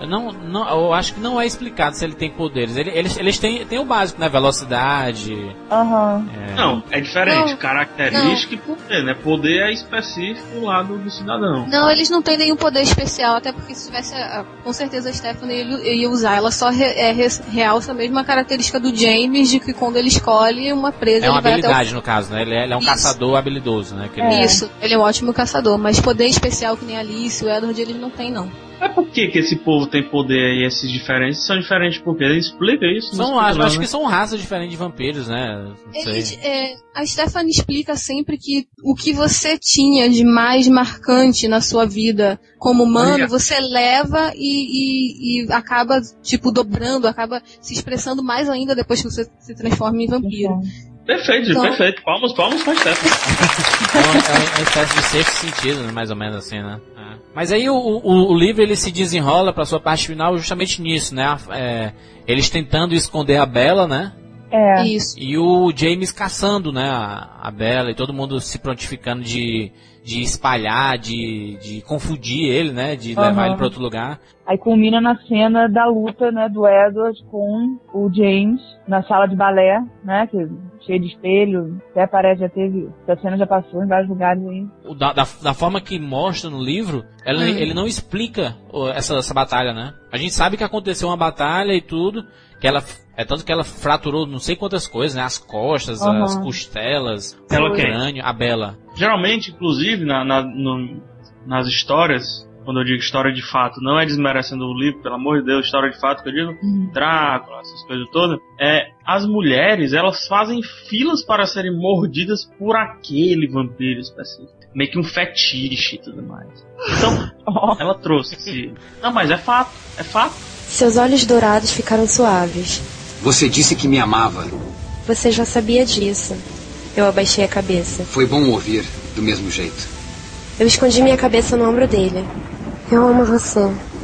Não, não, eu acho que não é explicado se ele tem poderes. Ele, eles eles têm, têm o básico, né? Velocidade. Aham. É... Não, é diferente. Não, Característica não. E poder, né? Poder é específico lá do, do cidadão. Não, eles não têm nenhum poder especial, até porque se tivesse, com certeza a Stephanie ia, ia usar. Ela só re, é, realça a mesma característica do James, de que quando ele escolhe uma presa, é uma ele vai habilidade, até o... no caso, né? Ele é, ele é um Isso. caçador habilidoso, né? Que ele... é. Isso, ele é um ótimo caçador, mas poder especial que nem a Alice e o Edward, eles não têm, não. Mas por que, que esse povo tem poder e esses diferentes? São diferentes por quê? Explica isso. São, explica acho, não, acho né? que são raças diferentes de vampiros, né? Não Ele, sei. é, a Stephanie explica sempre que o que você tinha de mais marcante na sua vida como humano, Olha. você leva e, e, e acaba, tipo, dobrando, acaba se expressando mais ainda depois que você se transforma em vampiro. Perfeito, Então- perfeito. Palmas, palmas pra Stephanie. É uma, é uma espécie de sexto sentido, né? Mais ou menos assim, né? É. Mas aí o, o, o livro ele se desenrola pra sua parte final justamente nisso, né? É, eles tentando esconder a Bella, né? É. Isso. E o James caçando, né? A, a Bella e todo mundo se prontificando de, de espalhar, de, de confundir ele, né? De Aham. levar ele pra outro lugar. Aí culmina na cena da luta, né, do Edward com o James na sala de balé, né, que cheio de espelho, até parece já teve, essa cena já passou em vários lugares aí. O Da, da, da forma que mostra no livro, ela, Hum. ele não explica ó, essa, essa batalha, né? A gente sabe que aconteceu uma batalha e tudo, que ela é tanto que ela fraturou não sei quantas coisas, né? As costas, Uhum. as costelas, Ela o quem? crânio, a Bella. Geralmente, inclusive, na, na- no- nas histórias, quando eu digo história de fato, não é desmerecendo o livro, pelo amor de Deus, história de fato que eu digo, Drácula, essas coisas todas, é, as mulheres, elas fazem filas para serem mordidas por aquele vampiro específico. Meio que um fetiche e tudo mais. Então, ela trouxe esse... Não, mas é fato, é fato. Seus olhos dourados ficaram suaves. Você disse que me amava. Você já sabia disso. Eu abaixei a cabeça. Foi bom ouvir, do mesmo jeito. Eu escondi minha cabeça no ombro dele. Eu amo você.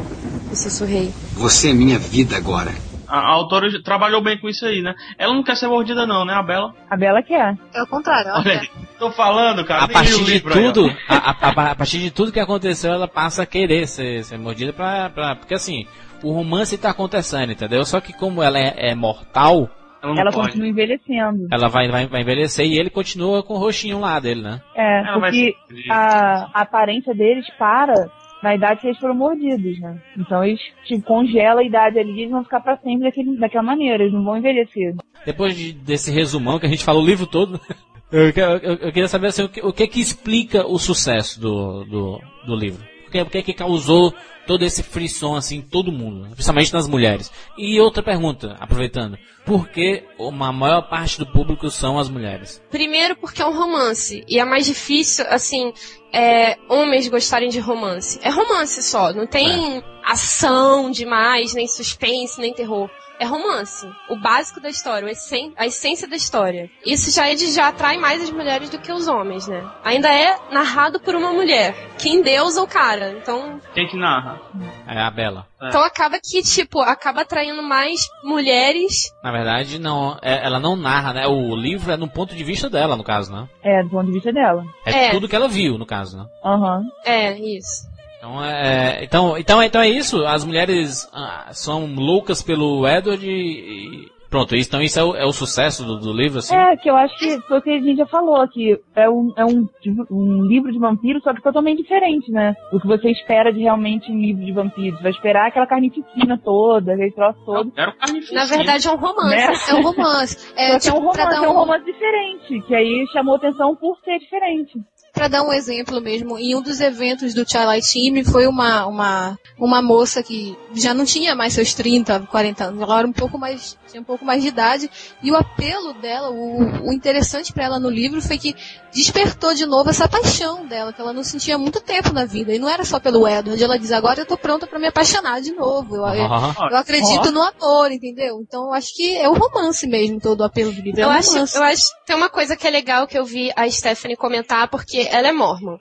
Eu sussurrei. Você é minha vida agora. A, a autora trabalhou bem com isso aí, né? Ela não quer ser mordida não, né, a Bella? A Bella quer. É o contrário, ela Olha aí, tô falando, cara. A nem li partir o de livro aí, ó. tudo, a, a, a, a partir de tudo que aconteceu, ela passa a querer ser, ser mordida pra, pra... Porque assim, o romance tá acontecendo, entendeu? Só que como ela é, é mortal, Ela não Ela pode. continua envelhecendo. ela vai, vai, vai envelhecer e ele continua com o roxinho lá dele, né? É, Ela vai porque ser- a, a aparência deles para na idade que eles foram mordidos, né? Então eles tipo, congelam a idade ali e eles vão ficar pra sempre daquele, daquela maneira, eles não vão envelhecer. Depois de, desse resumão que a gente falou o livro todo, eu, que- eu, eu queria saber assim, o, que, o que que explica o sucesso do, do, do livro? O que, o que que causou todo esse frisson assim em todo mundo, né? Principalmente nas mulheres? E outra pergunta, aproveitando, por que uma maior parte do público são as mulheres? Primeiro porque é um romance. E é mais difícil, assim, é, homens gostarem de romance. É romance só, não tem ação demais, nem suspense, nem terror. É romance. O básico da história, o essen- a essência da história. Isso já, é de- já atrai mais as mulheres do que os homens, né? Ainda é narrado por uma mulher, que endeusa o cara. Então, Quem que narra? É a Bella. É. então acaba que, tipo, acaba atraindo mais mulheres. Na verdade, não, é- ela não narra, né? O livro é no ponto de vista dela, no caso, né? É, do ponto de vista dela. É, É. tudo que ela viu, no caso, né? Aham. É, isso. Então é, então, então, então é isso. As mulheres ah, são loucas pelo Edward e, e pronto. Isso, então isso é o, é o sucesso do, do livro, assim. É, que eu acho que foi o que a gente já falou, que é um, é um, um livro de vampiro, só que totalmente diferente, né? Do que você espera de realmente um livro de vampiros. Você vai esperar aquela carnificina toda, aquele troço todo. Eu quero carnificina. Na verdade é um romance. Né? É um romance. É, Só que é tipo, um pra romance, dar é um um- romance diferente, que aí chamou atenção por ser diferente. Pra dar um exemplo mesmo, em um dos eventos do Twilight Team foi uma, uma, uma moça que já não tinha mais seus trinta, quarenta anos, ela era um pouco mais, tinha um pouco mais de idade, e o apelo dela, o, o interessante pra ela no livro foi que despertou de novo essa paixão dela, que ela não sentia há muito tempo na vida, e não era só pelo Edward, ela diz, agora eu tô pronta pra me apaixonar de novo, eu, eu, Ah, eu acredito no amor, entendeu? Então eu acho que é o romance mesmo, todo o apelo do livro, é Eu um acho, romance. eu acho tem uma coisa que é legal que eu vi a Stephanie comentar, porque ela é mormon.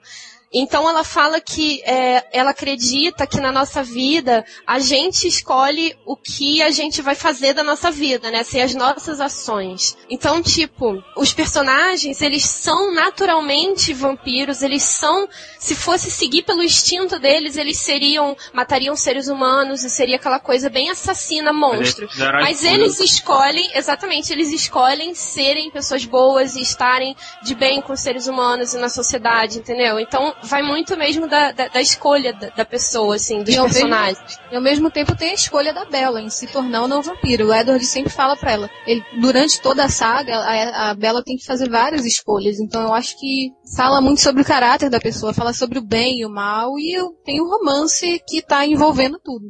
Então ela fala que é, ela acredita que na nossa vida a gente escolhe o que a gente vai fazer da nossa vida, né? Assim, as nossas ações. Então, tipo, os personagens, eles são naturalmente vampiros, eles são, se fosse seguir pelo instinto deles, eles seriam, matariam seres humanos e seria aquela coisa bem assassina, monstro. Mas eles escolhem, exatamente, eles escolhem serem pessoas boas e estarem de bem com os seres humanos e na sociedade, entendeu? Então, vai muito mesmo da, da, da escolha da, da pessoa, assim, dos e personagens. Mesmo, e ao mesmo tempo tem a escolha da Bella em se tornar ou não vampiro. O Edward sempre fala pra ela. Ele, durante toda a saga, a, a Bella tem que fazer várias escolhas. Então eu acho que fala muito sobre o caráter da pessoa, fala sobre o bem e o mal, e eu, tem um romance que tá envolvendo tudo.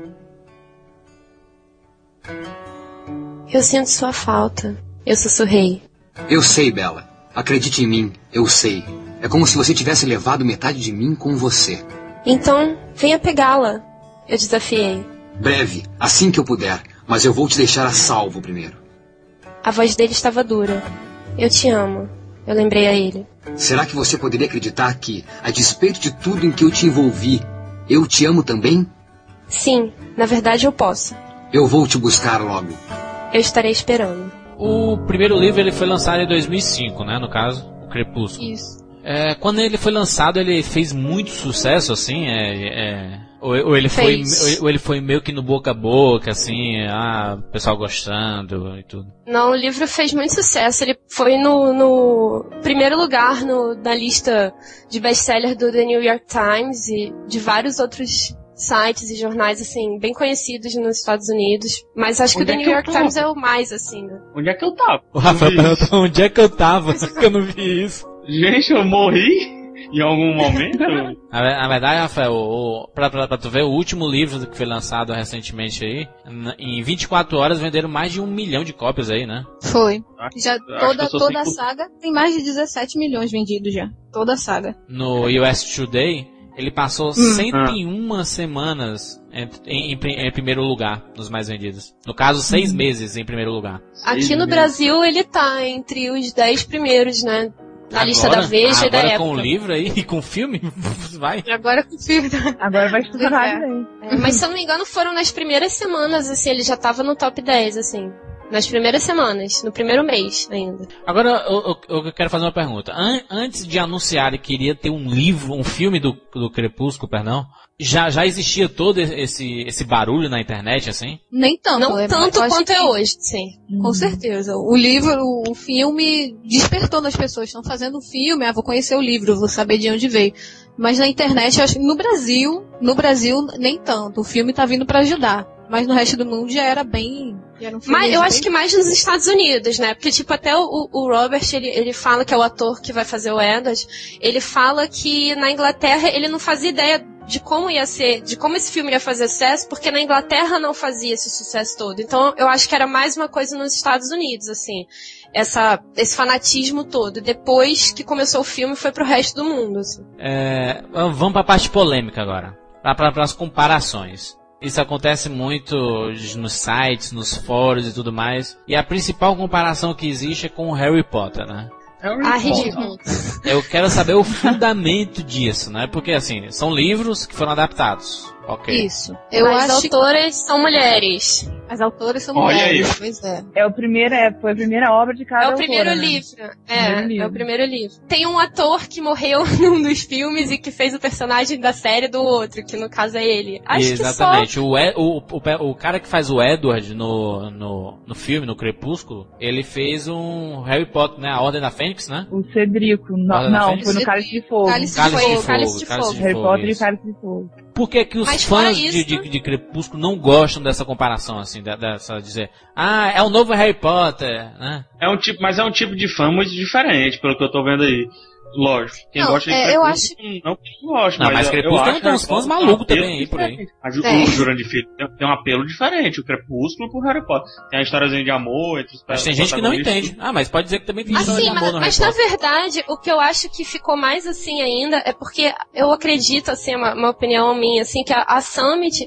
Eu sinto sua falta. Eu sussurrei. Eu sei, Bella. Acredite em mim, eu sei. É como se você tivesse levado metade de mim com você. Então, venha pegá-la. Eu desafiei. Breve, assim que eu puder. Mas eu vou te deixar a salvo primeiro. A voz dele estava dura. Eu te amo. Eu lembrei a ele. Será que você poderia acreditar que, a despeito de tudo em que eu te envolvi, eu te amo também? Sim, na verdade eu posso. Eu vou te buscar logo. Eu estarei esperando. O primeiro livro ele foi lançado em dois mil e cinco, né? No caso, o Crepúsculo. Isso. É, quando ele foi lançado, ele fez muito sucesso, assim, é, é, ou, ou, ele foi, ou ele foi meio que no boca a boca, assim, ah, o pessoal gostando e tudo. Não, o livro fez muito sucesso, ele foi no, no primeiro lugar no, na lista de best-seller do The New York Times e de vários outros sites e jornais, assim, bem conhecidos nos Estados Unidos, mas acho que o The New York Times é o mais, assim, né? Onde é que eu tava? O Rafael perguntou onde é que eu tava, que eu não vi isso. Gente, eu morri em algum momento? Na verdade, Rafael, o, pra, pra, pra tu ver, o último livro que foi lançado recentemente aí, em vinte e quatro horas venderam mais de um milhão de cópias aí, né? Foi. Já Acho toda, toda a cinco... saga tem mais de dezessete milhões vendidos já. Toda a saga. No U S Today, ele passou hum. cento e uma semanas em, em, em, em primeiro lugar, nos mais vendidos. No caso, seis hum. meses em primeiro lugar. Aqui seis no meses. Brasil ele tá entre os dez primeiros, né? Na agora, lista da Veja e da época. Agora com o livro aí e com o filme, vai. Agora com o filme. Agora vai estudar é. é. Mas se eu não me engano foram nas primeiras semanas, assim, ele já tava no top dez, assim. Nas primeiras semanas, no primeiro mês ainda. Agora eu, eu, eu quero fazer uma pergunta. An- antes de anunciarem que iria ter um livro, um filme do, do Crepúsculo, perdão, já, já existia todo esse, esse barulho na internet, assim? Nem tanto. Não é, tanto quanto que... é hoje, sim. Com hum. certeza. O livro, o filme despertou nas pessoas. Estão fazendo um filme, ah, vou conhecer o livro, vou saber de onde veio. Mas na internet, eu acho que no Brasil, no Brasil nem tanto. O filme tá vindo pra ajudar. Mas no resto do mundo já era bem... Já era um filme mas eu bem... acho que mais nos Estados Unidos, né? Porque, tipo, até o, o Robert, ele, ele fala que é o ator que vai fazer o Edward, ele fala que na Inglaterra ele não fazia ideia de como ia ser, de como esse filme ia fazer sucesso, porque na Inglaterra não fazia esse sucesso todo. Então, eu acho que era mais uma coisa nos Estados Unidos, assim. Essa, esse fanatismo todo. Depois que começou o filme, foi pro resto do mundo, assim. É, vamos pra parte polêmica agora. Pra, pra, pras comparações. Isso acontece muito nos sites, nos fóruns e tudo mais. E a principal comparação que existe é com o Harry Potter, né? Harry ah, ridículo. Eu quero saber o fundamento disso, né? Porque, assim, são livros que foram adaptados. Ok. Isso. Eu As acho autoras que... são mulheres. As autoras são Olha mulheres, aí. pois é. É o primeiro, é, foi a primeira obra de cada É o autora, primeiro né? livro. É, primeiro livro. é o primeiro livro. Tem um ator que morreu num dos filmes e que fez o personagem da série do outro, que no caso é ele. Acho Exatamente. que só... o, Ed, o, o, o cara que faz o Edward no, no, no filme, no Crepúsculo, ele fez um Harry Potter, né? A Ordem da Fênix, né? O Cedrico. Não, não foi no Cálice de Fogo. Cálice Cálice de Fogo. Cálice de Cálice Fogo. de Harry Fogo, Potter isso. e Cálice de Fogo. Por que que os Mas fora fãs isso- de, de, de Crepúsculo não gostam dessa comparação, assim, da- dessa dizer, ah, é o novo Harry Potter, né? É um tipo, mas é um tipo de fã muito diferente, pelo que eu tô vendo aí. Lógico. Quem Não, gosta de é, Crepúsculo, eu acho- não que gosta, Não, mas eu- Crepúsculo eu tem acho uns que Harry fãs Potter tem um malucos apelo também aí por aí. diferente. A Ju- É. O Jurandir Filho tem, tem um apelo diferente, o Crepúsculo pro Harry Potter. Tem a historiazinha de amor entre os Mas tem gente que não protagonistas. entende. Ah, mas pode dizer que também tem história Assim, de amor mas, no mas Harry na Potter. verdade, o que eu acho que ficou mais assim ainda é porque eu acredito, assim, uma, uma opinião minha, assim, que a, a Summit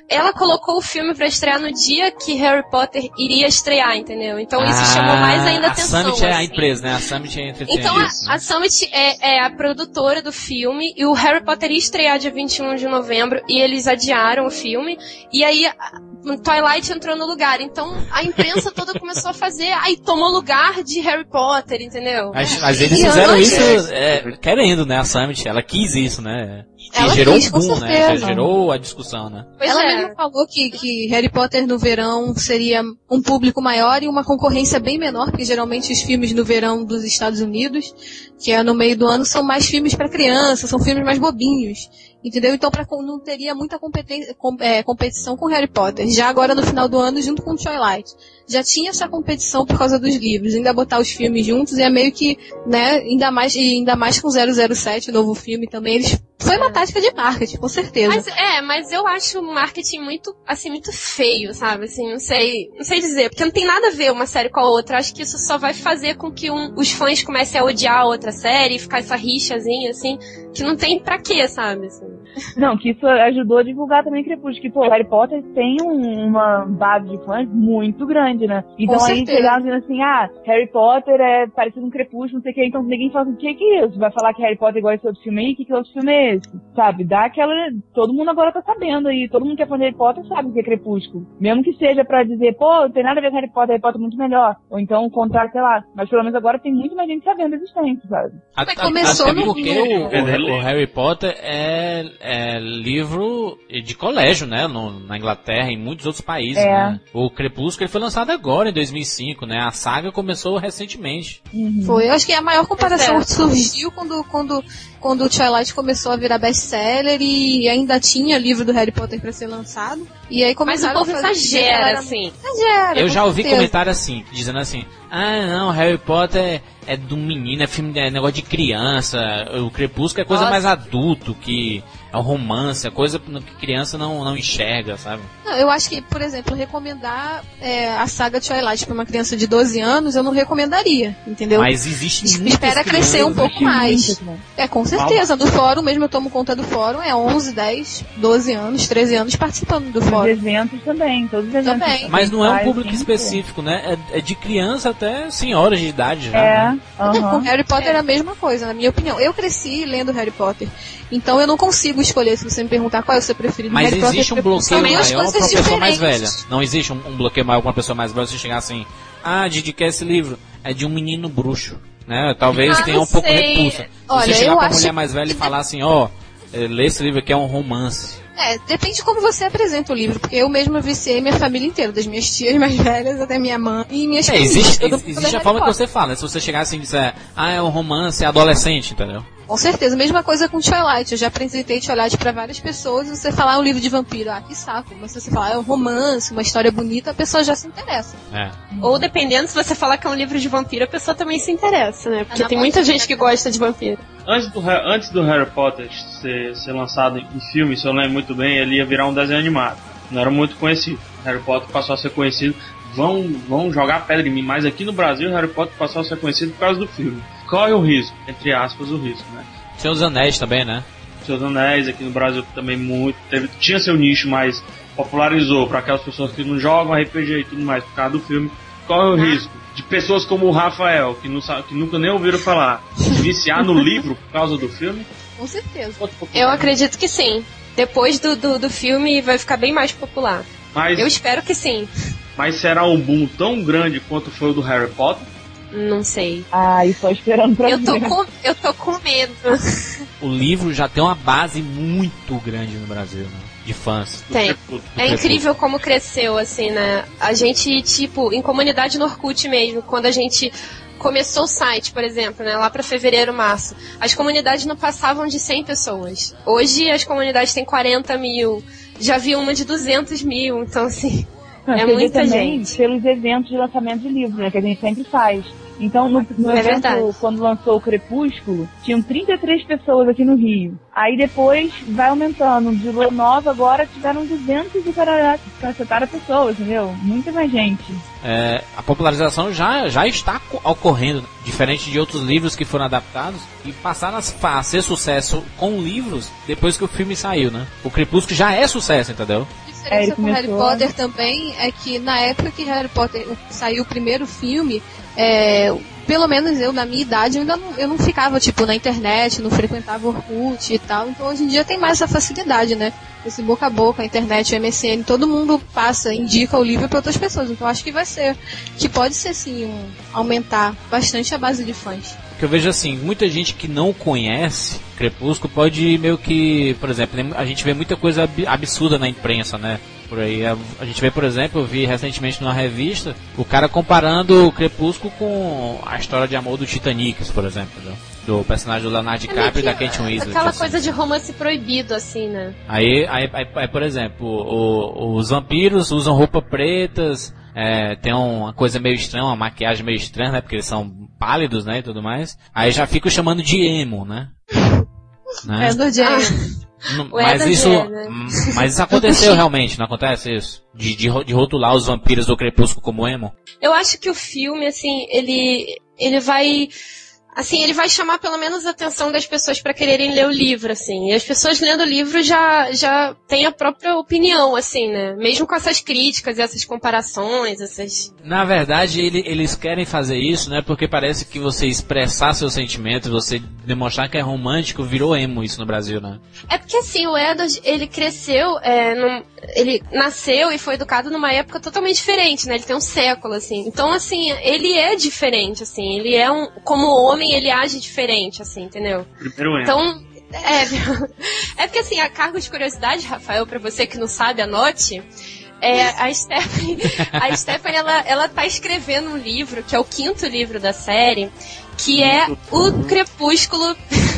ela colocou o filme pra estrear no dia que Harry Potter iria estrear, entendeu? Então isso Ah, chamou mais ainda a atenção. Summit é a assim. empresa, né? A Summit é entretenimento. Então a, a Summit é, é a produtora do filme e o Harry Potter ia estrear dia vinte e um de novembro e eles adiaram o filme e aí a Twilight entrou no lugar. Então a imprensa toda começou a fazer, aí tomou lugar de Harry Potter, entendeu? Mas, mas eles E fizeram antes- isso é, querendo, né? A Summit, ela quis isso, né? E Ela gerou quis, um com boom, né? certeza. Gerou a discussão, né? Pois Ela é. mesma falou que, que Harry Potter no verão seria um público maior e uma concorrência bem menor, porque geralmente os filmes no verão dos Estados Unidos, que é no meio do ano, são mais filmes para criança, são filmes mais bobinhos. Entendeu? Então pra, não teria muita competência, com, é, competição com Harry Potter. Já agora no final do ano, junto com Twilight. Já tinha essa competição por causa dos livros. Ainda botar os filmes juntos é meio que, né, ainda mais, e ainda mais com zero zero sete, o novo filme também. Eles, foi uma tática de marketing, com certeza. Mas, é, mas eu acho o marketing muito, assim, muito feio, sabe? Assim, não sei, não sei dizer, porque não tem nada a ver uma série com a outra. Acho que isso só vai fazer com que um, os fãs comecem a odiar a outra série, ficar essa rixazinha, assim, que não tem pra quê, sabe? Assim. Não, que isso ajudou a divulgar também Crepúsculo. Que, pô, Harry Potter tem um- uma base de fãs muito grande, né? Então Com aí certeza. chegaram dizendo assim, ah, Harry Potter é parecido um Crepúsculo, não sei o que. Então ninguém fala assim, o que que é isso? Vai falar que Harry Potter é igual esse outro filme aí? O que que outro filme é esse? Sabe? Dá aquela... Todo mundo agora tá sabendo aí. Todo mundo que é fã de Harry Potter sabe o que é Crepúsculo. Mesmo que seja pra dizer, pô, não tem nada a ver com Harry Potter, Harry Potter é muito melhor. Ou então o contrário, sei lá. Mas pelo menos agora tem muito mais gente sabendo a existência, sabe? A- Mas a- começou até no porque livro. o, o- o Harry Potter é, é livro de colégio, né? No- na Inglaterra e em muitos outros países, É. né? O Crepúsculo ele foi lançado agora, em dois mil e cinco, né? A saga começou recentemente. Foi, eu acho que a maior comparação Pois é. surgiu quando, quando, quando o Twilight começou a virar best-seller e ainda tinha livro do Harry Potter pra ser lançado. E aí Mas o começaram povo a fazer... exagera, assim. Exagera, Eu com já ouvi certeza. comentário assim, dizendo assim, ah não, Harry Potter é, é de um menino, é filme, é negócio de criança, o Crepúsculo é coisa Nossa. mais adulto, que é um romance, é coisa que criança não, não enxerga, sabe? Não, eu acho que, por exemplo, recomendar é, a saga Twilight pra uma criança de doze anos, eu não recomendaria, entendeu? Mas existe muitas Espera crescer um crianças- pouco mais. Muitas, né? É, com certeza. No fórum, mesmo eu tomo conta do fórum, é onze, dez, doze anos, treze anos participando do Os fórum. eventos também, todos os eventos. Também. que Mas não é um faz, público tem que ter. específico, né? É, é de criança até senhoras de idade já. É, né? Com aham. Harry Potter é a mesma coisa, na minha opinião. Eu cresci lendo Harry Potter. Então eu não consigo escolher, se você me perguntar qual é o seu preferido. Mas Harry existe um Potter, bloqueio são duas maior pra uma coisas pessoa mais velha. diferentes. Não existe um, um bloqueio maior pra uma pessoa mais velha você chegar assim, ah, Didi, quer esse livro? É de um menino bruxo, né? Talvez Ah, tenha não um pouco sei. repulsa. Se Olha, você chegar eu pra acho mulher mais velha e falar assim, ó, eh, lê esse livro aqui, é um romance. É, depende de como você apresenta o livro, porque eu mesma viciei minha família inteira, das minhas tias mais velhas até minha mãe e minhas É, filhas. existe, Todo ex- mundo existe lê a forma Harry que você fala, né? Se você chegar assim e disser, ah, é um romance adolescente, entendeu? Com certeza, mesma coisa com Twilight. Eu já apresentei Twilight pra várias pessoas. Você falar é um livro de vampiro, ah, que saco. Mas se você falar é um romance, uma história bonita, a pessoa já se interessa. É. Ou dependendo, se você falar que é um livro de vampiro, a pessoa também se interessa, né? Porque Ah, tem não, muita pode gente ser. que gosta de vampiro. Antes do, Ha- antes do Harry Potter ser, ser lançado em filme, se eu lembro muito bem, ele ia virar um desenho animado. Não era muito conhecido. Harry Potter passou a ser conhecido. Vão, vão jogar pedra em mim, mas aqui no Brasil, Harry Potter passou a ser conhecido por causa do filme. Corre o risco, entre aspas, o risco, né? Senhor dos Anéis também, né? Seus Anéis aqui no Brasil também muito. Teve, tinha seu nicho, mas popularizou para aquelas pessoas que não jogam R P G e tudo mais por causa do filme. Corre o risco de pessoas como o Rafael, que, não sabe, que nunca nem ouviram falar, viciar no livro por causa do filme? Com certeza. Eu acredito que sim. Depois do, do, do filme vai ficar bem mais popular. Mas, Eu espero que sim. mas será um boom tão grande quanto foi o do Harry Potter? Não sei. Ah, e só esperando pra Eu tô ver. com, eu tô com medo. O livro já tem uma base muito grande no Brasil, né? De fãs. Tem. Do É incrível como cresceu, assim, né? A gente, tipo, em comunidade no Orkut mesmo, quando a gente começou o site, por exemplo, né? Lá pra fevereiro, março, as comunidades não passavam de cem pessoas. Hoje as comunidades têm quarenta mil. Já vi uma de duzentos mil, então, assim, Não, é você vê muita também gente. pelos eventos de lançamento de livros, né, que a gente sempre faz. Então, no, no É evento, verdade. quando lançou o Crepúsculo, tinham trinta e três pessoas aqui no Rio. Aí depois vai aumentando. De Lua Nova agora tiveram duzentos e cacetada pessoas, entendeu? Muita mais gente. É, a popularização já, já está co- ocorrendo, diferente de outros livros que foram adaptados e passaram a, a ser sucesso com livros depois que o filme saiu, né? O Crepúsculo já é sucesso, entendeu? diferença É, com Harry começou- Potter também é que na época que Harry Potter saiu o primeiro filme, é, pelo menos eu, na minha idade, eu ainda não, eu não ficava, tipo, na internet, não frequentava Orkut e tal. Então hoje em dia tem mais essa facilidade, né? Esse boca a boca, a internet, o M S N, todo mundo passa, indica o livro para outras pessoas. Então acho que vai ser, que pode ser sim, um, aumentar bastante a base de fãs. Que eu vejo assim, muita gente que não conhece Crepúsculo pode meio que, por exemplo, a gente vê muita coisa ab- absurda na imprensa, né? Por aí, a, a gente vê, por exemplo, eu vi recentemente numa revista, o cara comparando o Crepúsculo com a história de amor do Titanic, por exemplo, né? Do personagem do Leonardo DiCaprio e da Kate Winslet. Aquela assim. coisa de romance proibido, assim, né? Aí, aí, aí, aí, por exemplo, o- os vampiros usam roupas pretas, é, tem uma coisa meio estranha, uma maquiagem meio estranha, né? Porque eles são pálidos, né? E tudo mais. Aí já fico chamando de emo, né? né? É do James. Não, O mas Edward isso, é, né? hum, mas isso aconteceu realmente, não acontece isso? De, de, ro- de rotular os vampiros do Crepúsculo como emo? Eu acho que o filme, assim, ele, ele vai... Assim, ele vai chamar pelo menos a atenção das pessoas para quererem ler o livro, assim. E as pessoas lendo o livro já, já têm a própria opinião, assim, né? Mesmo com essas críticas, essas comparações, essas... Na verdade, ele- eles querem fazer isso, né? Porque parece que você expressar seus sentimentos, você demonstrar que é romântico, virou emo isso no Brasil, né? É porque, assim, o Edward, ele cresceu, é, num- ele nasceu e foi educado numa época totalmente diferente, né? Ele tem um século, assim. Então, assim, ele é diferente, assim. Ele é um... Como homem, ele age diferente, assim, entendeu? Primeiro ano. Então, é... É porque, assim, a cargo de curiosidade, Rafael, pra você que não sabe, anote... É, a Stephanie, a Stephanie ela, ela tá escrevendo um livro, que é o quinto livro da série, que é o Crepúsculo.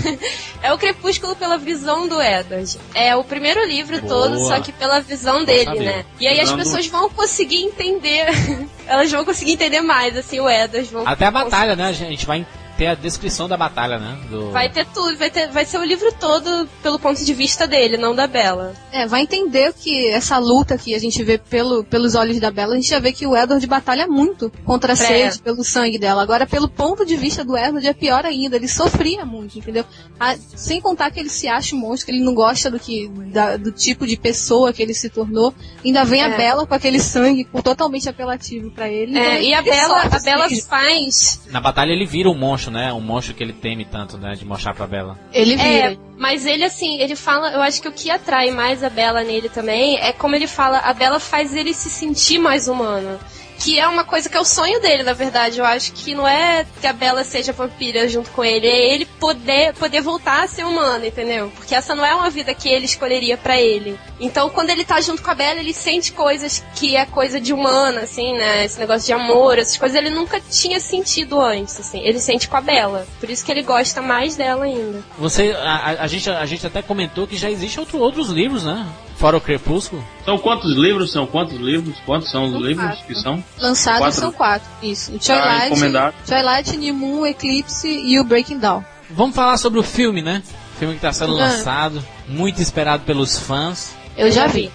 É o Crepúsculo pela visão do Edward. É o primeiro livro Boa. todo, só que pela visão dele, saber. né? E aí as Visão do- pessoas vão conseguir entender. Elas vão conseguir entender mais, assim, o Edward. Vão Até a batalha, né? A gente vai ter a descrição da batalha, né? Do... Vai ter tudo, vai, ter, vai ser o livro todo pelo ponto de vista dele, não da Bella. É, vai entender que essa luta que a gente vê pelo, pelos olhos da Bella, a gente já vê que o Edward batalha muito contra a sede, pelo sangue dela. Agora, pelo ponto de vista do Edward, é pior ainda, ele sofria muito, entendeu? Ah, sem contar que ele se acha um monstro, que ele não gosta do, que, da- do tipo de pessoa que ele se tornou. Ainda vem a É. Bella com aquele sangue totalmente apelativo pra ele. É, então, e a ele Bella, sofre, a Bella sim. faz. Na batalha ele vira um monstro, né? Um monstro que ele teme tanto, né? De mostrar pra Bella. Ele vira. É, mas ele assim, ele fala, eu acho que o que atrai mais a Bella nele também é como ele fala, a Bella faz ele se sentir mais humano. Que é uma coisa que é o sonho dele, na verdade. Eu acho que não é que a Bella seja vampira junto com ele, é ele poder, poder voltar a ser humano, entendeu? Porque essa não é uma vida que ele escolheria pra ele. Então, quando ele tá junto com a Bella, ele sente coisas que é coisa de humana, assim, né? Esse negócio de amor, essas coisas ele nunca tinha sentido antes, assim. Ele sente com a Bella. Por isso que ele gosta mais dela ainda. Você, a, a- a gente, a gente até comentou que já existem outro, outros livros, né? Fora o Crepúsculo. São quantos livros? São quantos livros? Quantos são os São livros quatro. que são? Lançados Quatro. são quatro. Isso. O Ah, Twilight, encomendado. Twilight, New Moon, Eclipse e o Breaking Dawn. Vamos falar sobre o filme, né? O filme que está sendo Ah. lançado, muito esperado pelos fãs. Eu já vi.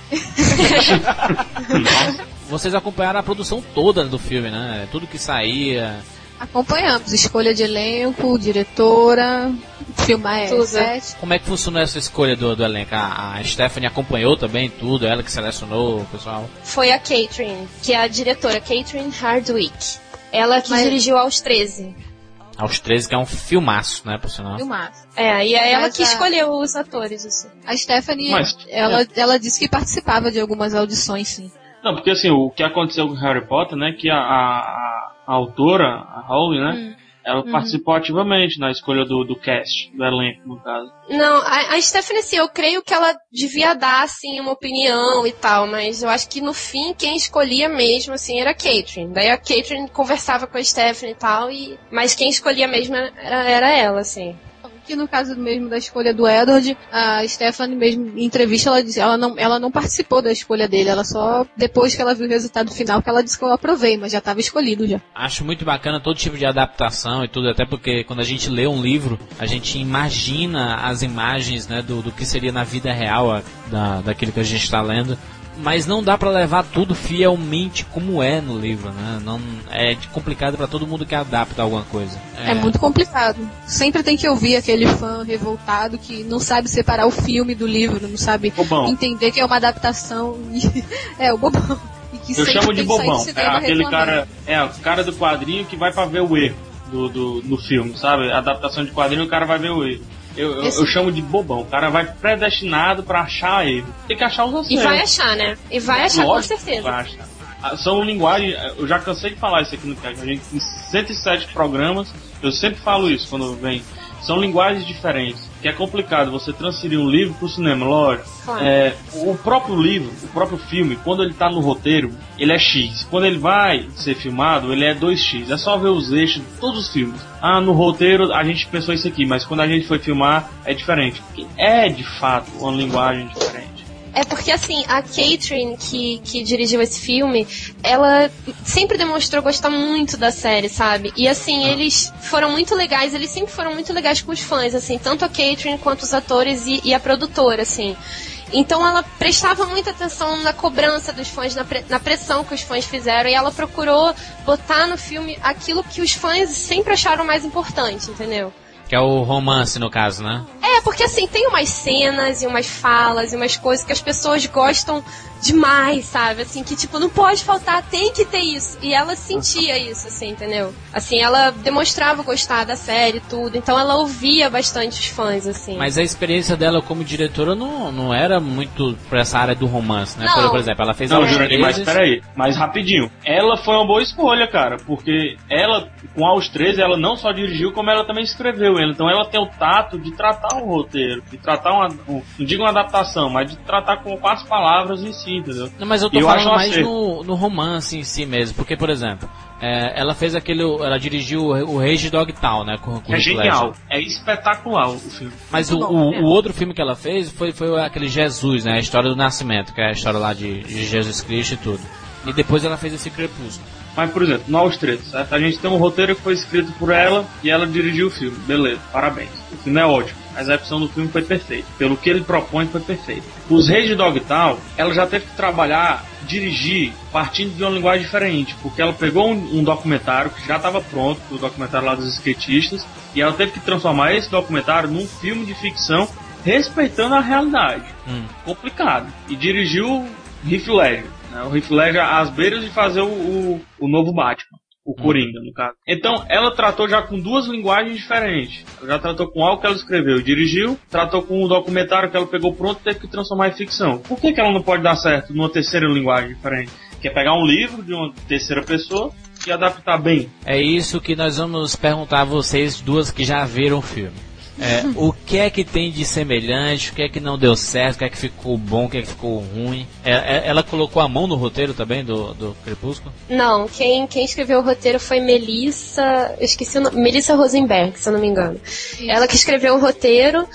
Vocês acompanharam a produção toda do filme, né? Tudo que saía. Acompanhamos. Escolha de elenco, diretora, filmar é, Tudo. set. Como é que funcionou essa escolha do, do elenco? A, a Stephanie acompanhou também tudo, ela que selecionou o pessoal. Foi a Catherine, que é a diretora, Catherine Hardwick. Ela que Mas- dirigiu aos treze. Aos treze, que é um filmaço, né, por sinal. Filmar. É, e é ela Mas que a- escolheu os atores, assim. A Stephanie, Mas- ela, ela disse que participava de algumas audições, sim. Não, porque assim, o que aconteceu com Harry Potter, né, que a, a, a autora, a Rowling, né, Hum. ela participou ativamente na escolha do, do cast, do elenco, no caso. Não, a, a Stephanie, assim, eu creio que ela devia dar, assim, uma opinião e tal, mas eu acho que no fim quem escolhia mesmo, assim, era a Catherine. Daí a Catherine conversava com a Stephanie e tal, e... mas quem escolhia mesmo era, era ela, assim. Que no caso mesmo da escolha do Edward, a Stephanie mesmo em entrevista ela disse, ela não, ela não participou da escolha dele, ela só depois que ela viu o resultado final que ela disse que eu aprovei, mas já estava escolhido já. Acho muito bacana todo tipo de adaptação e tudo, até porque quando a gente lê um livro, a gente imagina as imagens, né, do, do que seria na vida real a, da, daquilo que a gente está lendo. mas não dá pra levar tudo fielmente como é no livro, né? Não, é complicado pra todo mundo que adapta alguma coisa. É. é muito complicado. Sempre tem que ouvir aquele fã revoltado que não sabe separar o filme do livro, não sabe bobão. Entender que é uma adaptação. E... é, o bobão. E que eu chamo de bobão. É aquele cara, é o cara do quadrinho que vai pra ver o erro do, do, do filme, sabe? A adaptação de quadrinho, o cara vai ver o erro. Eu, eu, eu chamo de bobão. O cara vai predestinado pra achar erro. Tem que achar os acertos. E vai achar, né? E vai achar, lógico, com certeza. Vai achar. São linguagens... Eu já cansei de falar isso aqui no Cast. A gente tem cento e sete programas. Eu sempre falo isso quando vem. São linguagens diferentes. Que é complicado você transferir um livro pro cinema, lógico. Claro. É, o próprio livro, o próprio filme, quando ele tá no roteiro, ele é X. Quando ele vai ser filmado, ele é dois x. É só ver os eixos de todos os filmes. Ah, no roteiro a gente pensou isso aqui, mas quando a gente foi filmar é diferente. Porque é, de fato, uma linguagem diferente. É porque, assim, a Catherine, que, que dirigiu esse filme, ela sempre demonstrou gostar muito da série, sabe? E, assim, ah. eles foram muito legais, eles sempre foram muito legais com os fãs, assim, tanto a Catherine quanto os atores e, e a produtora, assim. Então ela prestava muita atenção na cobrança dos fãs, na, pre- na pressão que os fãs fizeram, e ela procurou botar no filme aquilo que os fãs sempre acharam mais importante, entendeu? Que é o romance, no caso, né? É, porque assim, tem umas cenas e umas falas e umas coisas que as pessoas gostam demais, sabe? Assim, que tipo, não pode faltar, tem que ter isso. E ela sentia isso, assim, entendeu? Assim, ela demonstrava gostar da série e tudo, então ela ouvia bastante os fãs, assim. Mas a experiência dela como diretora não, não era muito pra essa área do romance, né? Não. Por, por exemplo, ela fez... Não, Jurandir, mas peraí, mas rapidinho. Ela foi uma boa escolha, cara, porque ela, com Aos treze, ela não só dirigiu, como ela também escreveu. Então ela tem o tato de tratar um roteiro, de tratar uma, um, não digo uma adaptação, mas de tratar com quatro palavras em si, entendeu? Não, mas eu tô e falando eu mais no, no romance em si mesmo, porque, por exemplo, é, ela fez aquele, ela dirigiu o, o Rage Dogtown, né? Com, com é genial, é espetacular o filme. Mas o, o, o outro filme que ela fez foi, foi aquele Jesus, né? A história do nascimento, que é a história lá de, de Jesus Cristo e tudo. E depois ela fez esse Crepúsculo. Mas, por exemplo, no Aos treze, certo? A gente tem um roteiro que foi escrito por ela e ela dirigiu o filme. Beleza, parabéns. O filme é ótimo. A execução do filme foi perfeita. Pelo que ele propõe, foi perfeito. Os Reis de Dogtown, ela já teve que trabalhar, dirigir, partindo de uma linguagem diferente. Porque ela pegou um, um documentário que já estava pronto, o documentário lá dos skatistas, e ela teve que transformar esse documentário num filme de ficção, respeitando a realidade. Hum. Complicado. E dirigiu Heath Ledger. O Heath Ledger às beiras de fazer o, o, o novo Batman, o Coringa, no caso. Então, ela tratou já com duas linguagens diferentes. Ela já tratou com algo que ela escreveu e dirigiu, tratou com um documentário que ela pegou pronto e teve que transformar em ficção. Por que, que ela não pode dar certo numa terceira linguagem diferente? Que é pegar um livro de uma terceira pessoa e adaptar bem. É isso que nós vamos perguntar a vocês duas que já viram o filme. É, o que é que tem de semelhante, o que é que não deu certo, o que é que ficou bom, o que é que ficou ruim. É, é, ela colocou a mão no roteiro também do, do Crepúsculo? Não, quem, quem escreveu o roteiro foi Melissa, eu esqueci o nome, Melissa Rosenberg, se eu não me engano. Isso. Ela que escreveu o roteiro.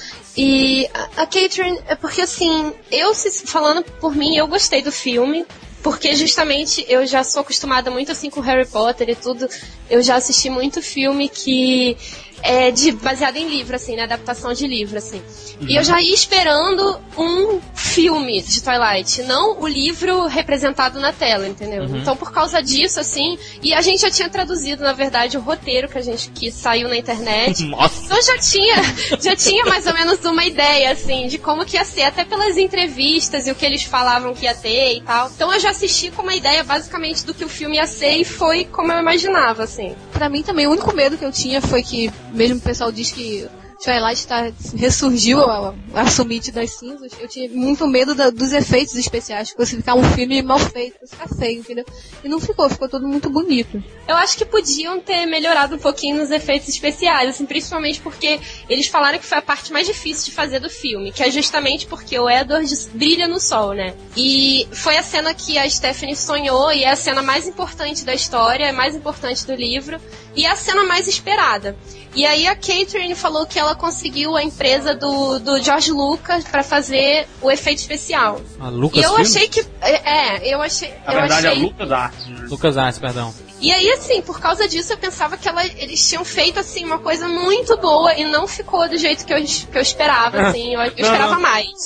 E a, a Catherine, é porque assim, eu falando por mim, eu gostei do filme. Porque justamente eu já sou acostumada muito assim com Harry Potter e tudo. Eu já assisti muito filme que é de, baseado em livro, assim, na adaptação de livro, assim. Uhum. E eu já ia esperando um filme de Twilight, não o livro representado na tela, entendeu? Uhum. Então, por causa disso, assim, e a gente já tinha traduzido, na verdade, o roteiro que a gente que saiu na internet. Nossa. Então já tinha, já tinha mais ou menos uma ideia, assim, de como que ia ser, até pelas entrevistas e o que eles falavam que ia ter e tal. Então eu já assisti com uma ideia, basicamente, do que o filme ia ser e foi como eu imaginava, assim. Pra mim também, o único medo que eu tinha foi que, mesmo o pessoal diz que Twilight tá, ressurgiu a, a Summit das cinzas, eu tinha muito medo da, dos efeitos especiais, que fosse ficar um filme mal feito, fosse ficar feio, entendeu? E não ficou, ficou tudo muito bonito. Eu acho que podiam ter melhorado um pouquinho nos efeitos especiais, assim, principalmente porque eles falaram que foi a parte mais difícil de fazer do filme, que é justamente porque o Edward brilha no sol, né? E foi a cena que a Stephanie sonhou, e é a cena mais importante da história, é mais importante do livro, e é a cena mais esperada. E aí a Catherine falou que ela conseguiu a empresa do, do George Lucas pra fazer o efeito especial. A Lucas E eu Filmes? achei que... É, eu achei... Na eu verdade achei... é Lucas Arts. Né? Lucas Arts, perdão. E aí, assim, por causa disso, eu pensava que ela, eles tinham feito, assim, uma coisa muito boa e não ficou do jeito que eu, que eu esperava, assim. Eu, eu não, esperava não. mais.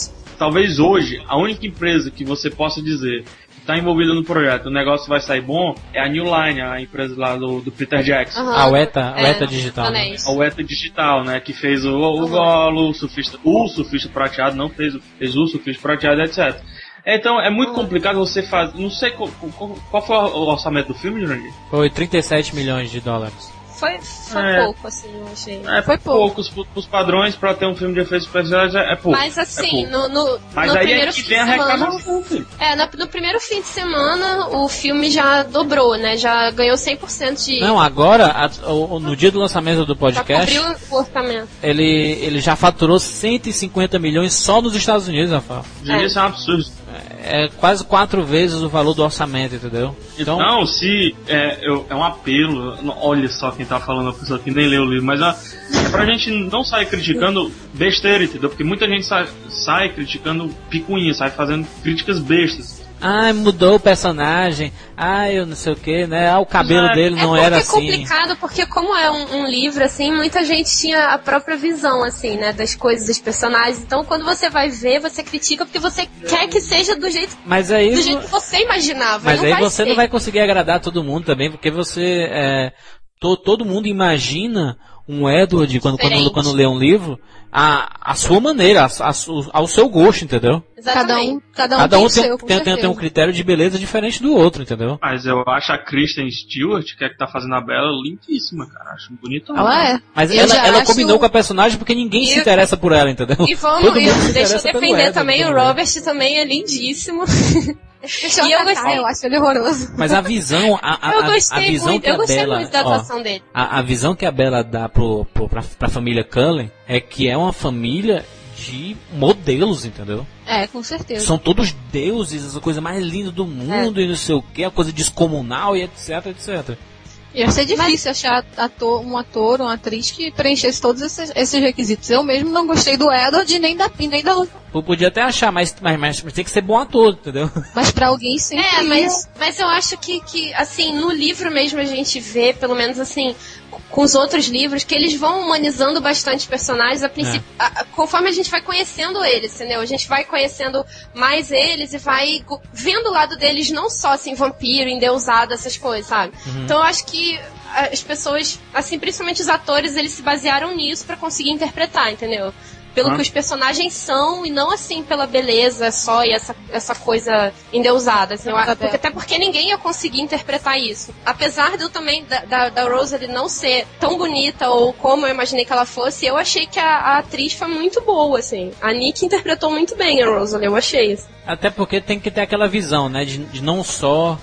talvez hoje, a única empresa que você possa dizer que está envolvida no projeto, o negócio vai sair bom, é a New Line, a empresa lá do, do Peter Jackson. Uhum. A Weta, a Weta É, Digital. Né? A Weta Digital, né? Que fez o, o Golo, o surfista, o surfista prateado, não fez, fez o surfista prateado, etcétera. Então é muito complicado você fazer. Não sei qual, qual, qual foi o orçamento do filme, Jurandir? Foi trinta e sete milhões de dólares. Foi, foi É. pouco, assim, eu achei. É foi pouco. poucos os padrões pra ter um filme de efeitos especiais é, é pouco. Mas assim, é pouco. no, no, Mas no aí primeiro é que fim tem a de semana. reclamação, filho. É, no, no primeiro fim de semana o filme já dobrou, né? Já ganhou cem por cento de. Não, agora, a- o- no dia do lançamento do já podcast, cobriu o orçamento. ele, ele já faturou cento e cinquenta milhões só nos Estados Unidos, Rafael. Gente, isso é um absurdo. É quase quatro vezes o valor do orçamento, entendeu? Então, Então, se é, eu- é um apelo, olha só quem tá falando, a pessoa que nem leu o livro, mas é, é pra gente não sair criticando besteira, entendeu? Porque muita gente sai, sai criticando picuinha, sai fazendo críticas bestas. ah, mudou o personagem, ah, eu não sei o que, né? Ah, o cabelo É, dele É não porque era é assim. complicado, porque como é um, um livro, assim, muita gente tinha a própria visão, assim, né, das coisas, dos personagens. Então, quando você vai ver, você critica porque você quer que seja do jeito, Mas aí, do jeito que você imaginava. mas não aí vai você ser. não vai conseguir agradar todo mundo também, porque você, é, to- todo mundo imagina um Edward, quando, quando, Diferente. quando lê um livro, a, a sua maneira, a, a, su- ao seu gosto, entendeu? Exatamente. Cada um, cada um Cada tem um o tem, seu, com tem, tem, tem um certeza. critério de beleza diferente do outro, entendeu? Mas eu acho a Kristen Stewart, que é que tá fazendo a Bella, lindíssima, cara. Acho bonita. Ela é. Mas Eu ela, já ela acho- combinou com a personagem porque ninguém se E- interessa por ela, entendeu? E vamos, Todo e mundo se deixa eu interessa pelo defender Edward, também, o entendeu? Robert também é lindíssimo. Deixa eu, E eu atacar, gostei. eu acho ele horroroso. Mas a visão, a, a, Eu a- a gostei visão muito, que a eu gostei Bella, muito da ó, atuação dele. a, a visão que a Bella dá pro, pro, pra, pra família Cullen é que é uma família de modelos, entendeu? É, com certeza. São todos deuses, a coisa mais linda do mundo e não sei o que, a coisa descomunal e etc, etcétera. Ia ser difícil achar ator, um ator ou uma atriz que preenchesse todos esses, esses requisitos. Eu mesmo não gostei do Edward nem da Pin, nem da outra. Eu podia até achar, mas, mas, mas, mas tem que ser bom ator, entendeu? Mas pra alguém sempre. É, ia- mas, mas eu acho que, que, assim, no livro mesmo a gente vê, pelo menos assim, com os outros livros, que eles vão humanizando bastante os personagens, a princípio, a- a- conforme a gente vai conhecendo eles, entendeu? A gente vai conhecendo mais eles e vai go- vendo o lado deles não só, assim, vampiro, endeusado, essas coisas, sabe? Então eu acho que as pessoas, assim, principalmente os atores, eles se basearam nisso pra conseguir interpretar, entendeu? Pelo Ah. que os personagens são e não assim pela beleza só e essa, essa coisa endeusada. Assim, eu acho- porque, até porque ninguém ia conseguir interpretar isso. Apesar de eu também, da, da, da Rosalie não ser tão bonita ou como eu imaginei que ela fosse, eu achei que a, a atriz foi muito boa, assim. A Nick interpretou muito bem a Rosalie, eu achei. Assim. Até porque tem que ter aquela visão, né? De, de não só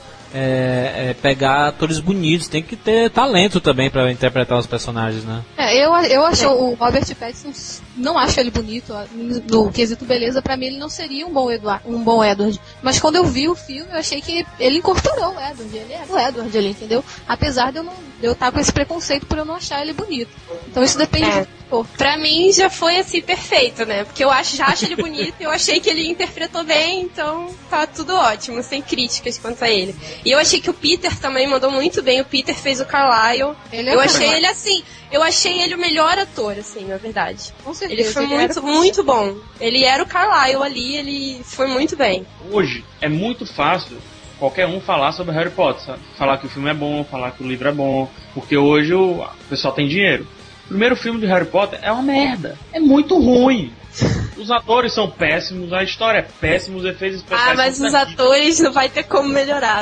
é, é, pegar atores bonitos, tem que ter talento também pra interpretar os personagens, né? É, eu, eu acho o Robert Pattinson, não acho ele bonito. No quesito beleza, pra mim ele não seria um bom, Edward, um bom Edward. Mas quando eu vi o filme, eu achei que ele incorporou o Edward. Ele era o Edward ali, entendeu? Apesar de eu não de eu estar com esse preconceito por eu não achar ele bonito. Então isso depende É. do ator. Pra mim já foi assim perfeito, né? Porque eu acho, já acho ele bonito e eu achei que ele interpretou bem, então tá tudo ótimo, sem críticas quanto a ele. E eu achei que o Peter também mandou muito bem. O Peter fez o Carlyle. Ele é eu o achei Carlyle. ele assim, eu achei ele o melhor ator, assim, na verdade. Com certeza. Ele foi ele muito, era- muito bom. Ele era o Carlyle ali, ele foi muito bem. Hoje é muito fácil qualquer um falar sobre Harry Potter, sabe? Falar que o filme é bom, falar que o livro é bom, porque hoje o pessoal tem dinheiro. O primeiro filme de Harry Potter é uma merda, é muito ruim. Os atores são péssimos, a história é péssima, os efeitos especiais Ah, mas são os terríveis. atores não vai ter como melhorar.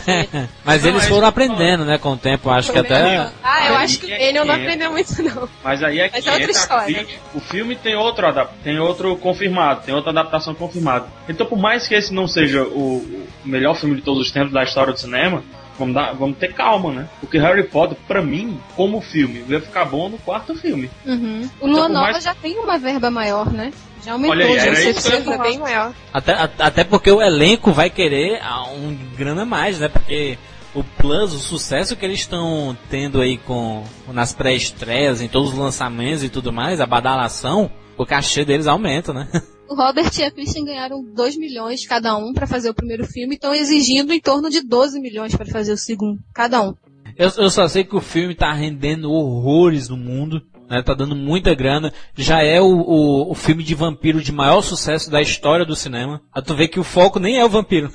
Mas Não, eles é foram isso que eu aprendendo, né, com o tempo. Acho que até. Ah, eu Aí acho que é ele eu não que entra. aprendeu muito, não. Mas aí é que Mas é outra entra a história. crítica. O filme tem outro, adap- tem outro confirmado, tem outra adaptação confirmada. Então, por mais que esse não seja o, o melhor filme de todos os tempos da história do cinema, vamos, dar, vamos ter calma, né? Porque Harry Potter, pra mim, como filme, vai ficar bom no quarto filme. Uhum. O Lua por Nova mais- já tem uma verba maior, né? Já aumentou, Olha aí, já era sei isso que eu ia que você- É bem maior. Até, a- até porque o elenco vai querer ah, um grana a mais, né? Porque o plus, o sucesso que eles estão tendo aí com nas pré-estreias, em todos os lançamentos e tudo mais, a badalação, o cachê deles aumenta, né? O Robert e a Kristen ganharam dois milhões cada um pra fazer o primeiro filme e estão exigindo em torno de doze milhões pra fazer o segundo, cada um. Eu, eu só sei que o filme tá rendendo horrores no mundo. né? Tá dando muita grana. Já é o, o, o filme de vampiro de maior sucesso da história do cinema. Aí tu vê que o foco nem é o vampiro.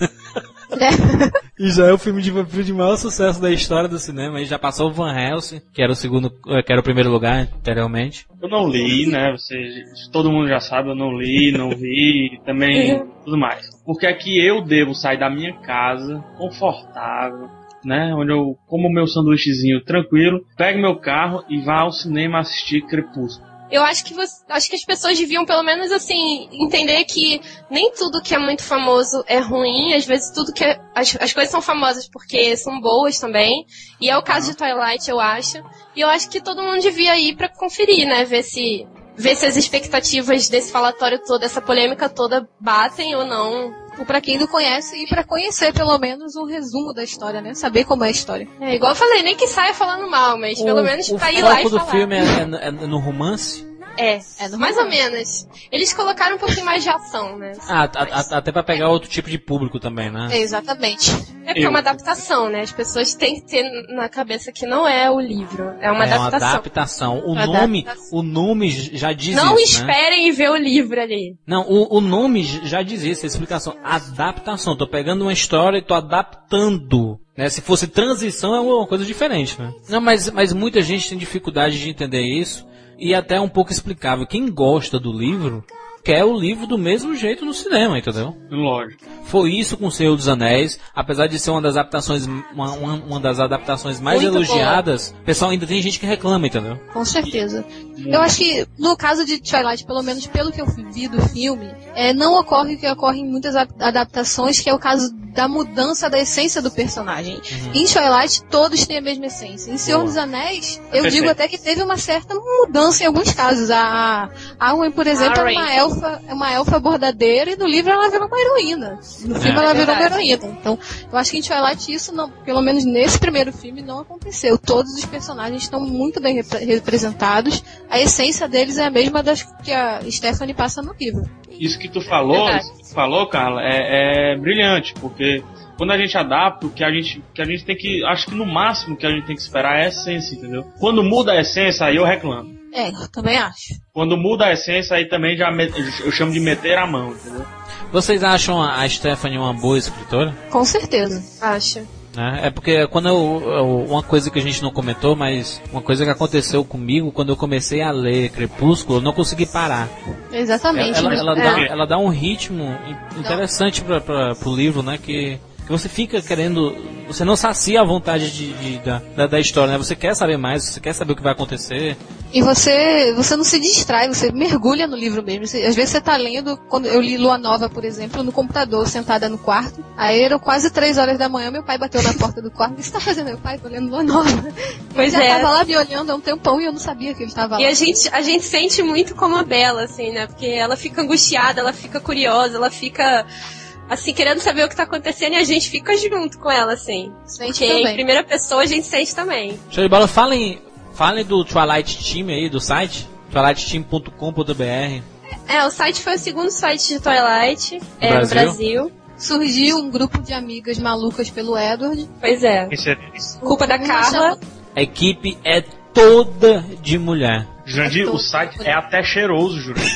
E já é o filme de vampiro de maior sucesso da história do cinema. Aí já passou o Van Helsing, que era o segundo, que era o primeiro lugar anteriormente. Eu não li, né? Você, todo mundo já sabe, eu não li, não vi, também tudo mais. Porque é que eu devo sair da minha casa confortável, né? Onde eu como meu sanduíchezinho tranquilo, pego meu carro e vá ao cinema assistir Crepúsculo. Eu acho que, você, acho que as pessoas deviam, pelo menos, assim, entender que nem tudo que é muito famoso é ruim. Às vezes tudo que é... As, as coisas são famosas porque são boas também. E é o caso de Twilight, eu acho. E eu acho que todo mundo devia ir pra conferir, né? Ver se, ver se as expectativas desse falatório todo, essa polêmica toda, batem ou não. Ou pra quem não conhece, e pra conhecer pelo menos um resumo da história, né? Saber como é a história. É, igual eu falei, nem que saia falando mal, mas o, pelo menos pra ir lá e falar. O foco do filme é, é, é no romance? É, é no mais romance. ou menos. Eles colocaram um pouquinho mais de ação, né? Ah, a, a, até pra pegar outro tipo de público também, né? É, exatamente. É porque é uma adaptação, né? As pessoas têm que ter na cabeça que não é o livro, é uma é adaptação. É uma adaptação. O uma nome, adaptação. o nome já diz não isso, Não né? esperem ver o livro ali. Não, o, o nome já diz isso, a explicação. Adaptação. Tô pegando uma história e tô adaptando. Né? Se fosse transição é uma coisa diferente, né? Não, mas, mas muita gente tem dificuldade de entender isso. E até é um pouco explicável. Quem gosta do livro quer o livro do mesmo jeito no cinema, entendeu? Lógico. Foi isso com o Senhor dos Anéis, apesar de ser uma das adaptações, uma, uma, uma das adaptações mais Muito elogiadas, o pessoal ainda tem gente que reclama, entendeu? Com certeza. Eu acho que no caso de Twilight, pelo menos pelo que eu vi do filme, é, não ocorre o que ocorre em muitas adaptações, que é o caso da mudança da essência do personagem. Uhum. Em Twilight, todos têm a mesma essência. Em Senhor Boa. dos Anéis, eu digo até que teve uma certa mudança em alguns casos. A Arwen, por exemplo, é uma elfa, é uma elfa bordadeira, e no livro ela virou uma heroína. No filme é, ela virou uma heroína. Então, eu acho que em Twilight isso, não, pelo menos nesse primeiro filme, não aconteceu. Todos os personagens estão muito bem rep- representados. A essência deles é a mesma das que a Stephanie passa no livro. Isso que tu falou, isso que tu falou, Carla, é, é brilhante, porque quando a gente adapta, o que a gente, que a gente tem que, acho que no máximo que a gente tem que esperar é a essência, entendeu? Quando muda a essência, aí eu reclamo. É, eu também acho. Quando muda a essência, aí também já me, eu chamo de meter a mão, entendeu? Vocês acham a Stephanie uma boa escritora? Com certeza. Acho. É, é porque quando eu, eu, uma coisa que a gente não comentou, mas uma coisa que aconteceu comigo quando eu comecei a ler Crepúsculo, eu não consegui parar. Exatamente. Ela, ela, é. dá, ela dá um ritmo interessante para pra, pro livro, né? Que, que você fica querendo, você não sacia a vontade de, de, da, da, da história, né? Você quer saber mais, você quer saber o que vai acontecer. E você, você não se distrai, você mergulha no livro mesmo. Você, às vezes você tá lendo, quando eu li Lua Nova, por exemplo, no computador, sentada no quarto. Aí eram quase três horas da manhã, meu pai bateu na porta do quarto. O que você tá fazendo? Meu pai, tô lendo Lua Nova. Pois ele é. já tava lá me olhando há um tempão e eu não sabia que ele tava lá. E a gente, a gente sente muito como a Bella, assim, né? Porque ela fica angustiada, ela fica curiosa, ela fica... assim, querendo saber o que tá acontecendo, e a gente fica junto com ela, assim. Sente Porque também. em primeira pessoa a gente sente também. Show de bola, falem, falem do Twilight Team aí, do site, twilight team ponto com ponto b r. É, o site foi o segundo site de Twilight no é, Brasil. no Brasil. Surgiu um grupo de amigas malucas pelo Edward. Pois é. Culpa da Carla. A equipe é toda de mulher. Jurandir, é o site mulher. É até cheiroso, Jurandir.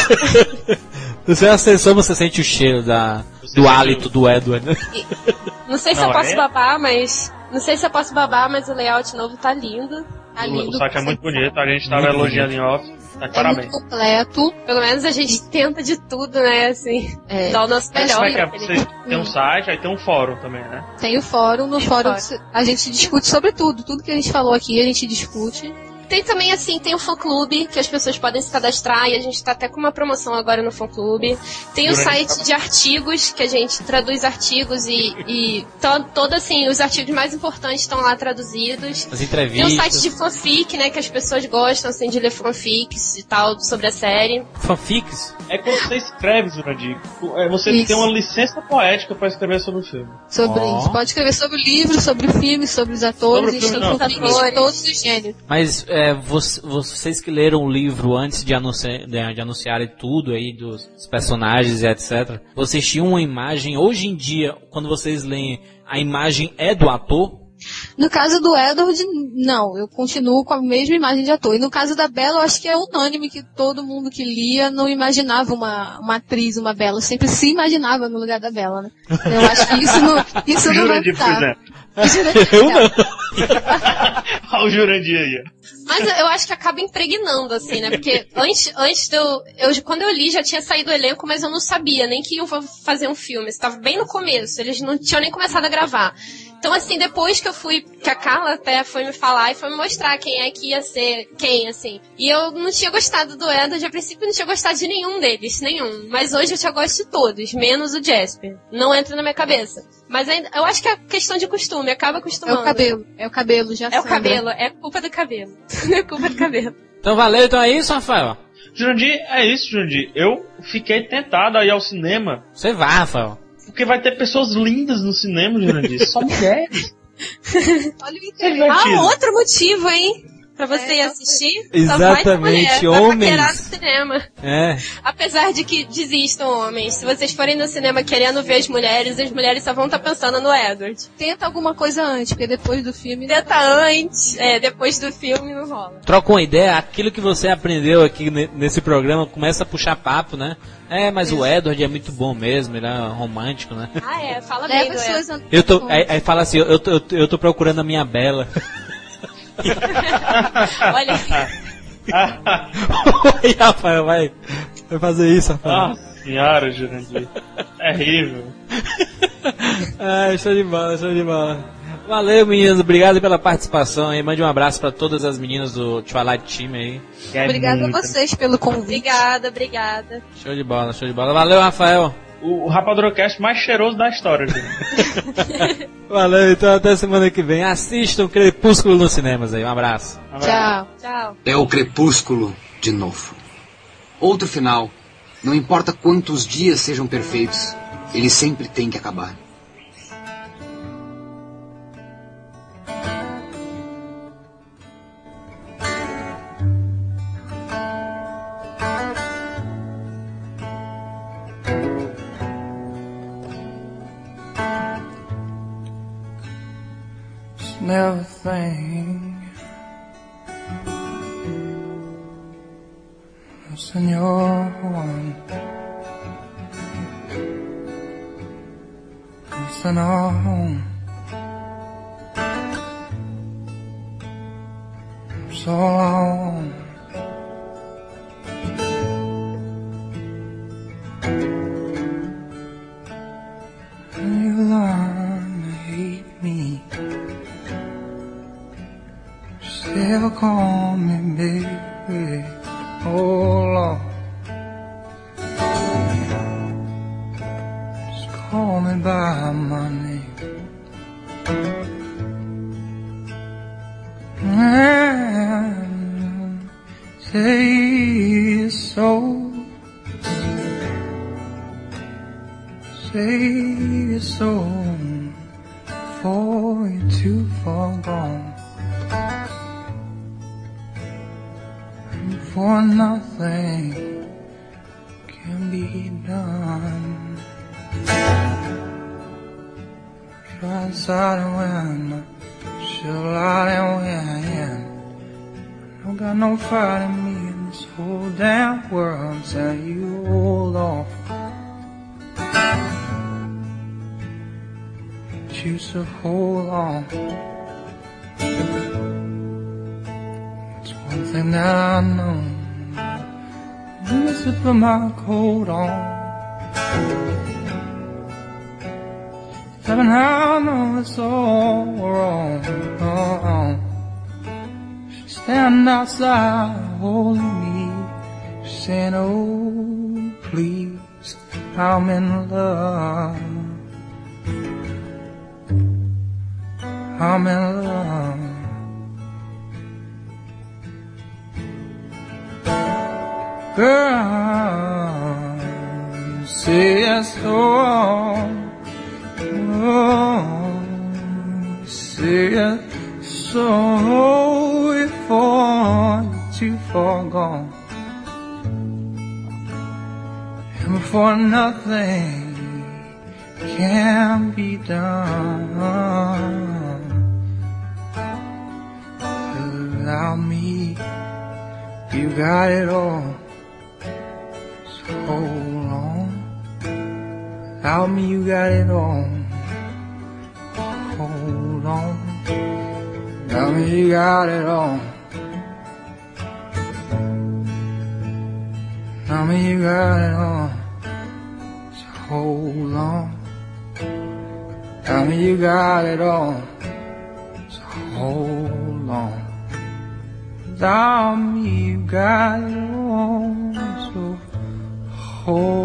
Você acessou, você sente o cheiro da, do hálito do Edward. E, não sei se não, eu posso é? babar, mas... Não sei se eu posso babar, mas o layout novo tá lindo. Tá lindo. O site é muito bonito, a gente tava elogiando em off. Tá, é parabéns. Muito completo. Pelo menos a gente tenta de tudo, né, assim. É. Dá o nosso melhor. É, é, você tem um site, aí tem um fórum também, né? Tem o fórum, no fórum a gente discute sobre tudo. Tudo que a gente falou aqui a gente discute. Tem também, assim, tem o fã-clube, que as pessoas podem se cadastrar, e a gente tá até com uma promoção agora no fã-clube. Tem o site de artigos, que a gente traduz artigos e, e to, todo, assim, os artigos mais importantes estão lá traduzidos. As entrevistas. Tem o site de fanfic, né, que as pessoas gostam, assim, de ler fanfics e tal, sobre a série. Fanfics? É quando você escreve, Jurandir. Você Isso. tem uma licença poética pra escrever sobre o filme. Sobre oh. Você pode escrever sobre o livro, sobre o filme, sobre os atores, sobre, filme, sobre os atores, todos os gêneros. Mas é, vocês que leram o livro antes de, anunci- de anunciarem tudo aí dos personagens e etcétera, vocês tinham uma imagem, hoje em dia, quando vocês leem, a imagem é do ator? No caso do Edward, não, eu continuo com a mesma imagem de ator. E no caso da Bella, eu acho que é unânime que todo mundo que lia não imaginava uma, uma atriz, uma Bella, sempre se imaginava no lugar da Bella, né? Eu acho que isso não, isso não vai mudar. Eu não. Olha o Jurandir aí. Mas eu acho que acaba impregnando, assim, né? Porque antes, antes de eu, eu... Quando eu li, já tinha saído o elenco, mas eu não sabia nem que iam fazer um filme. Estava bem no começo, eles não tinham nem começado a gravar. Então, assim, depois que eu fui... Que a Carla até foi me falar e foi me mostrar quem é que ia ser quem, assim. E eu não tinha gostado do Edward, a princípio não tinha gostado de nenhum deles, nenhum. Mas hoje eu já gosto de todos, menos o Jasper. Não entra na minha cabeça. Mas ainda, eu acho que é questão de costume, acaba acostumando. É o cabelo, é o cabelo, já É o cabelo, é culpa do cabelo. É culpa do cabelo. Então valeu, então é isso, Rafael? Jurandir, é isso, Jurandir. Eu fiquei tentado a ir ao cinema. Você vai, Rafael. Porque vai ter pessoas lindas no cinema, Jurandir. Só mulheres. Olha o interesse. Ah, outro motivo, hein? Pra você ir assistir, exatamente, só vai homens. pra paquerar no cinema. É. Apesar de que desistam, homens. Se vocês forem no cinema querendo ver as mulheres, as mulheres só vão estar pensando no Edward. Tenta alguma coisa antes, porque depois do filme... Tenta antes, é, depois do filme não rola. Troca uma ideia, aquilo que você aprendeu aqui nesse programa começa a puxar papo, né? É, mas o Edward é muito bom mesmo, ele é romântico, né? Ah, é, fala bem do Edward. Eu tô, aí, aí fala assim, eu tô, eu, tô, eu tô procurando a minha Bela. Olha Oi, Rafael, vai, vai fazer isso, Rafael. Nossa senhora, Jurandir. É horrível. Ah, show de bola, show de bola. Valeu, meninas, obrigado pela participação aí. Mande um abraço pra todas as meninas do Twilight Team aí. É obrigada muito. a vocês pelo convite. Obrigada, obrigada. Show de bola, show de bola. Valeu, Rafael. O, o Rapadurocast mais cheiroso da história, gente. Valeu, então até semana que vem. Assistam Crepúsculo nos cinemas aí. Um abraço. Tchau. Tchau. É o crepúsculo de novo. Outro final. Não importa quantos dias sejam perfeitos, ele sempre tem que acabar. Never think what's in your one. It's in our home. So long. You learn to hate me. Still call me baby, oh Lord. Just call me by my name. And say it's so. Say it's so. For you're too far gone. For nothing can be done. Try inside and win, chill out and win. I don't got no fight in me in this whole damn world. Tell you hold off. Choose to hold on. One thing that I know, you miss it put my coat on. Heaven, I know it's all wrong. Oh, she stand outside holding me, saying, oh, please, I'm in love. I'm in love. Girl, you say yes so. Oh, you say yes so before you're too far gone. And before nothing can be done. you got it all. So hold on. Tell me you got it all. Hold on. Tell me you got it all. Tell me you got it all. So hold on. Tell me you got it all. So hold on. Tell me you got it all. So hold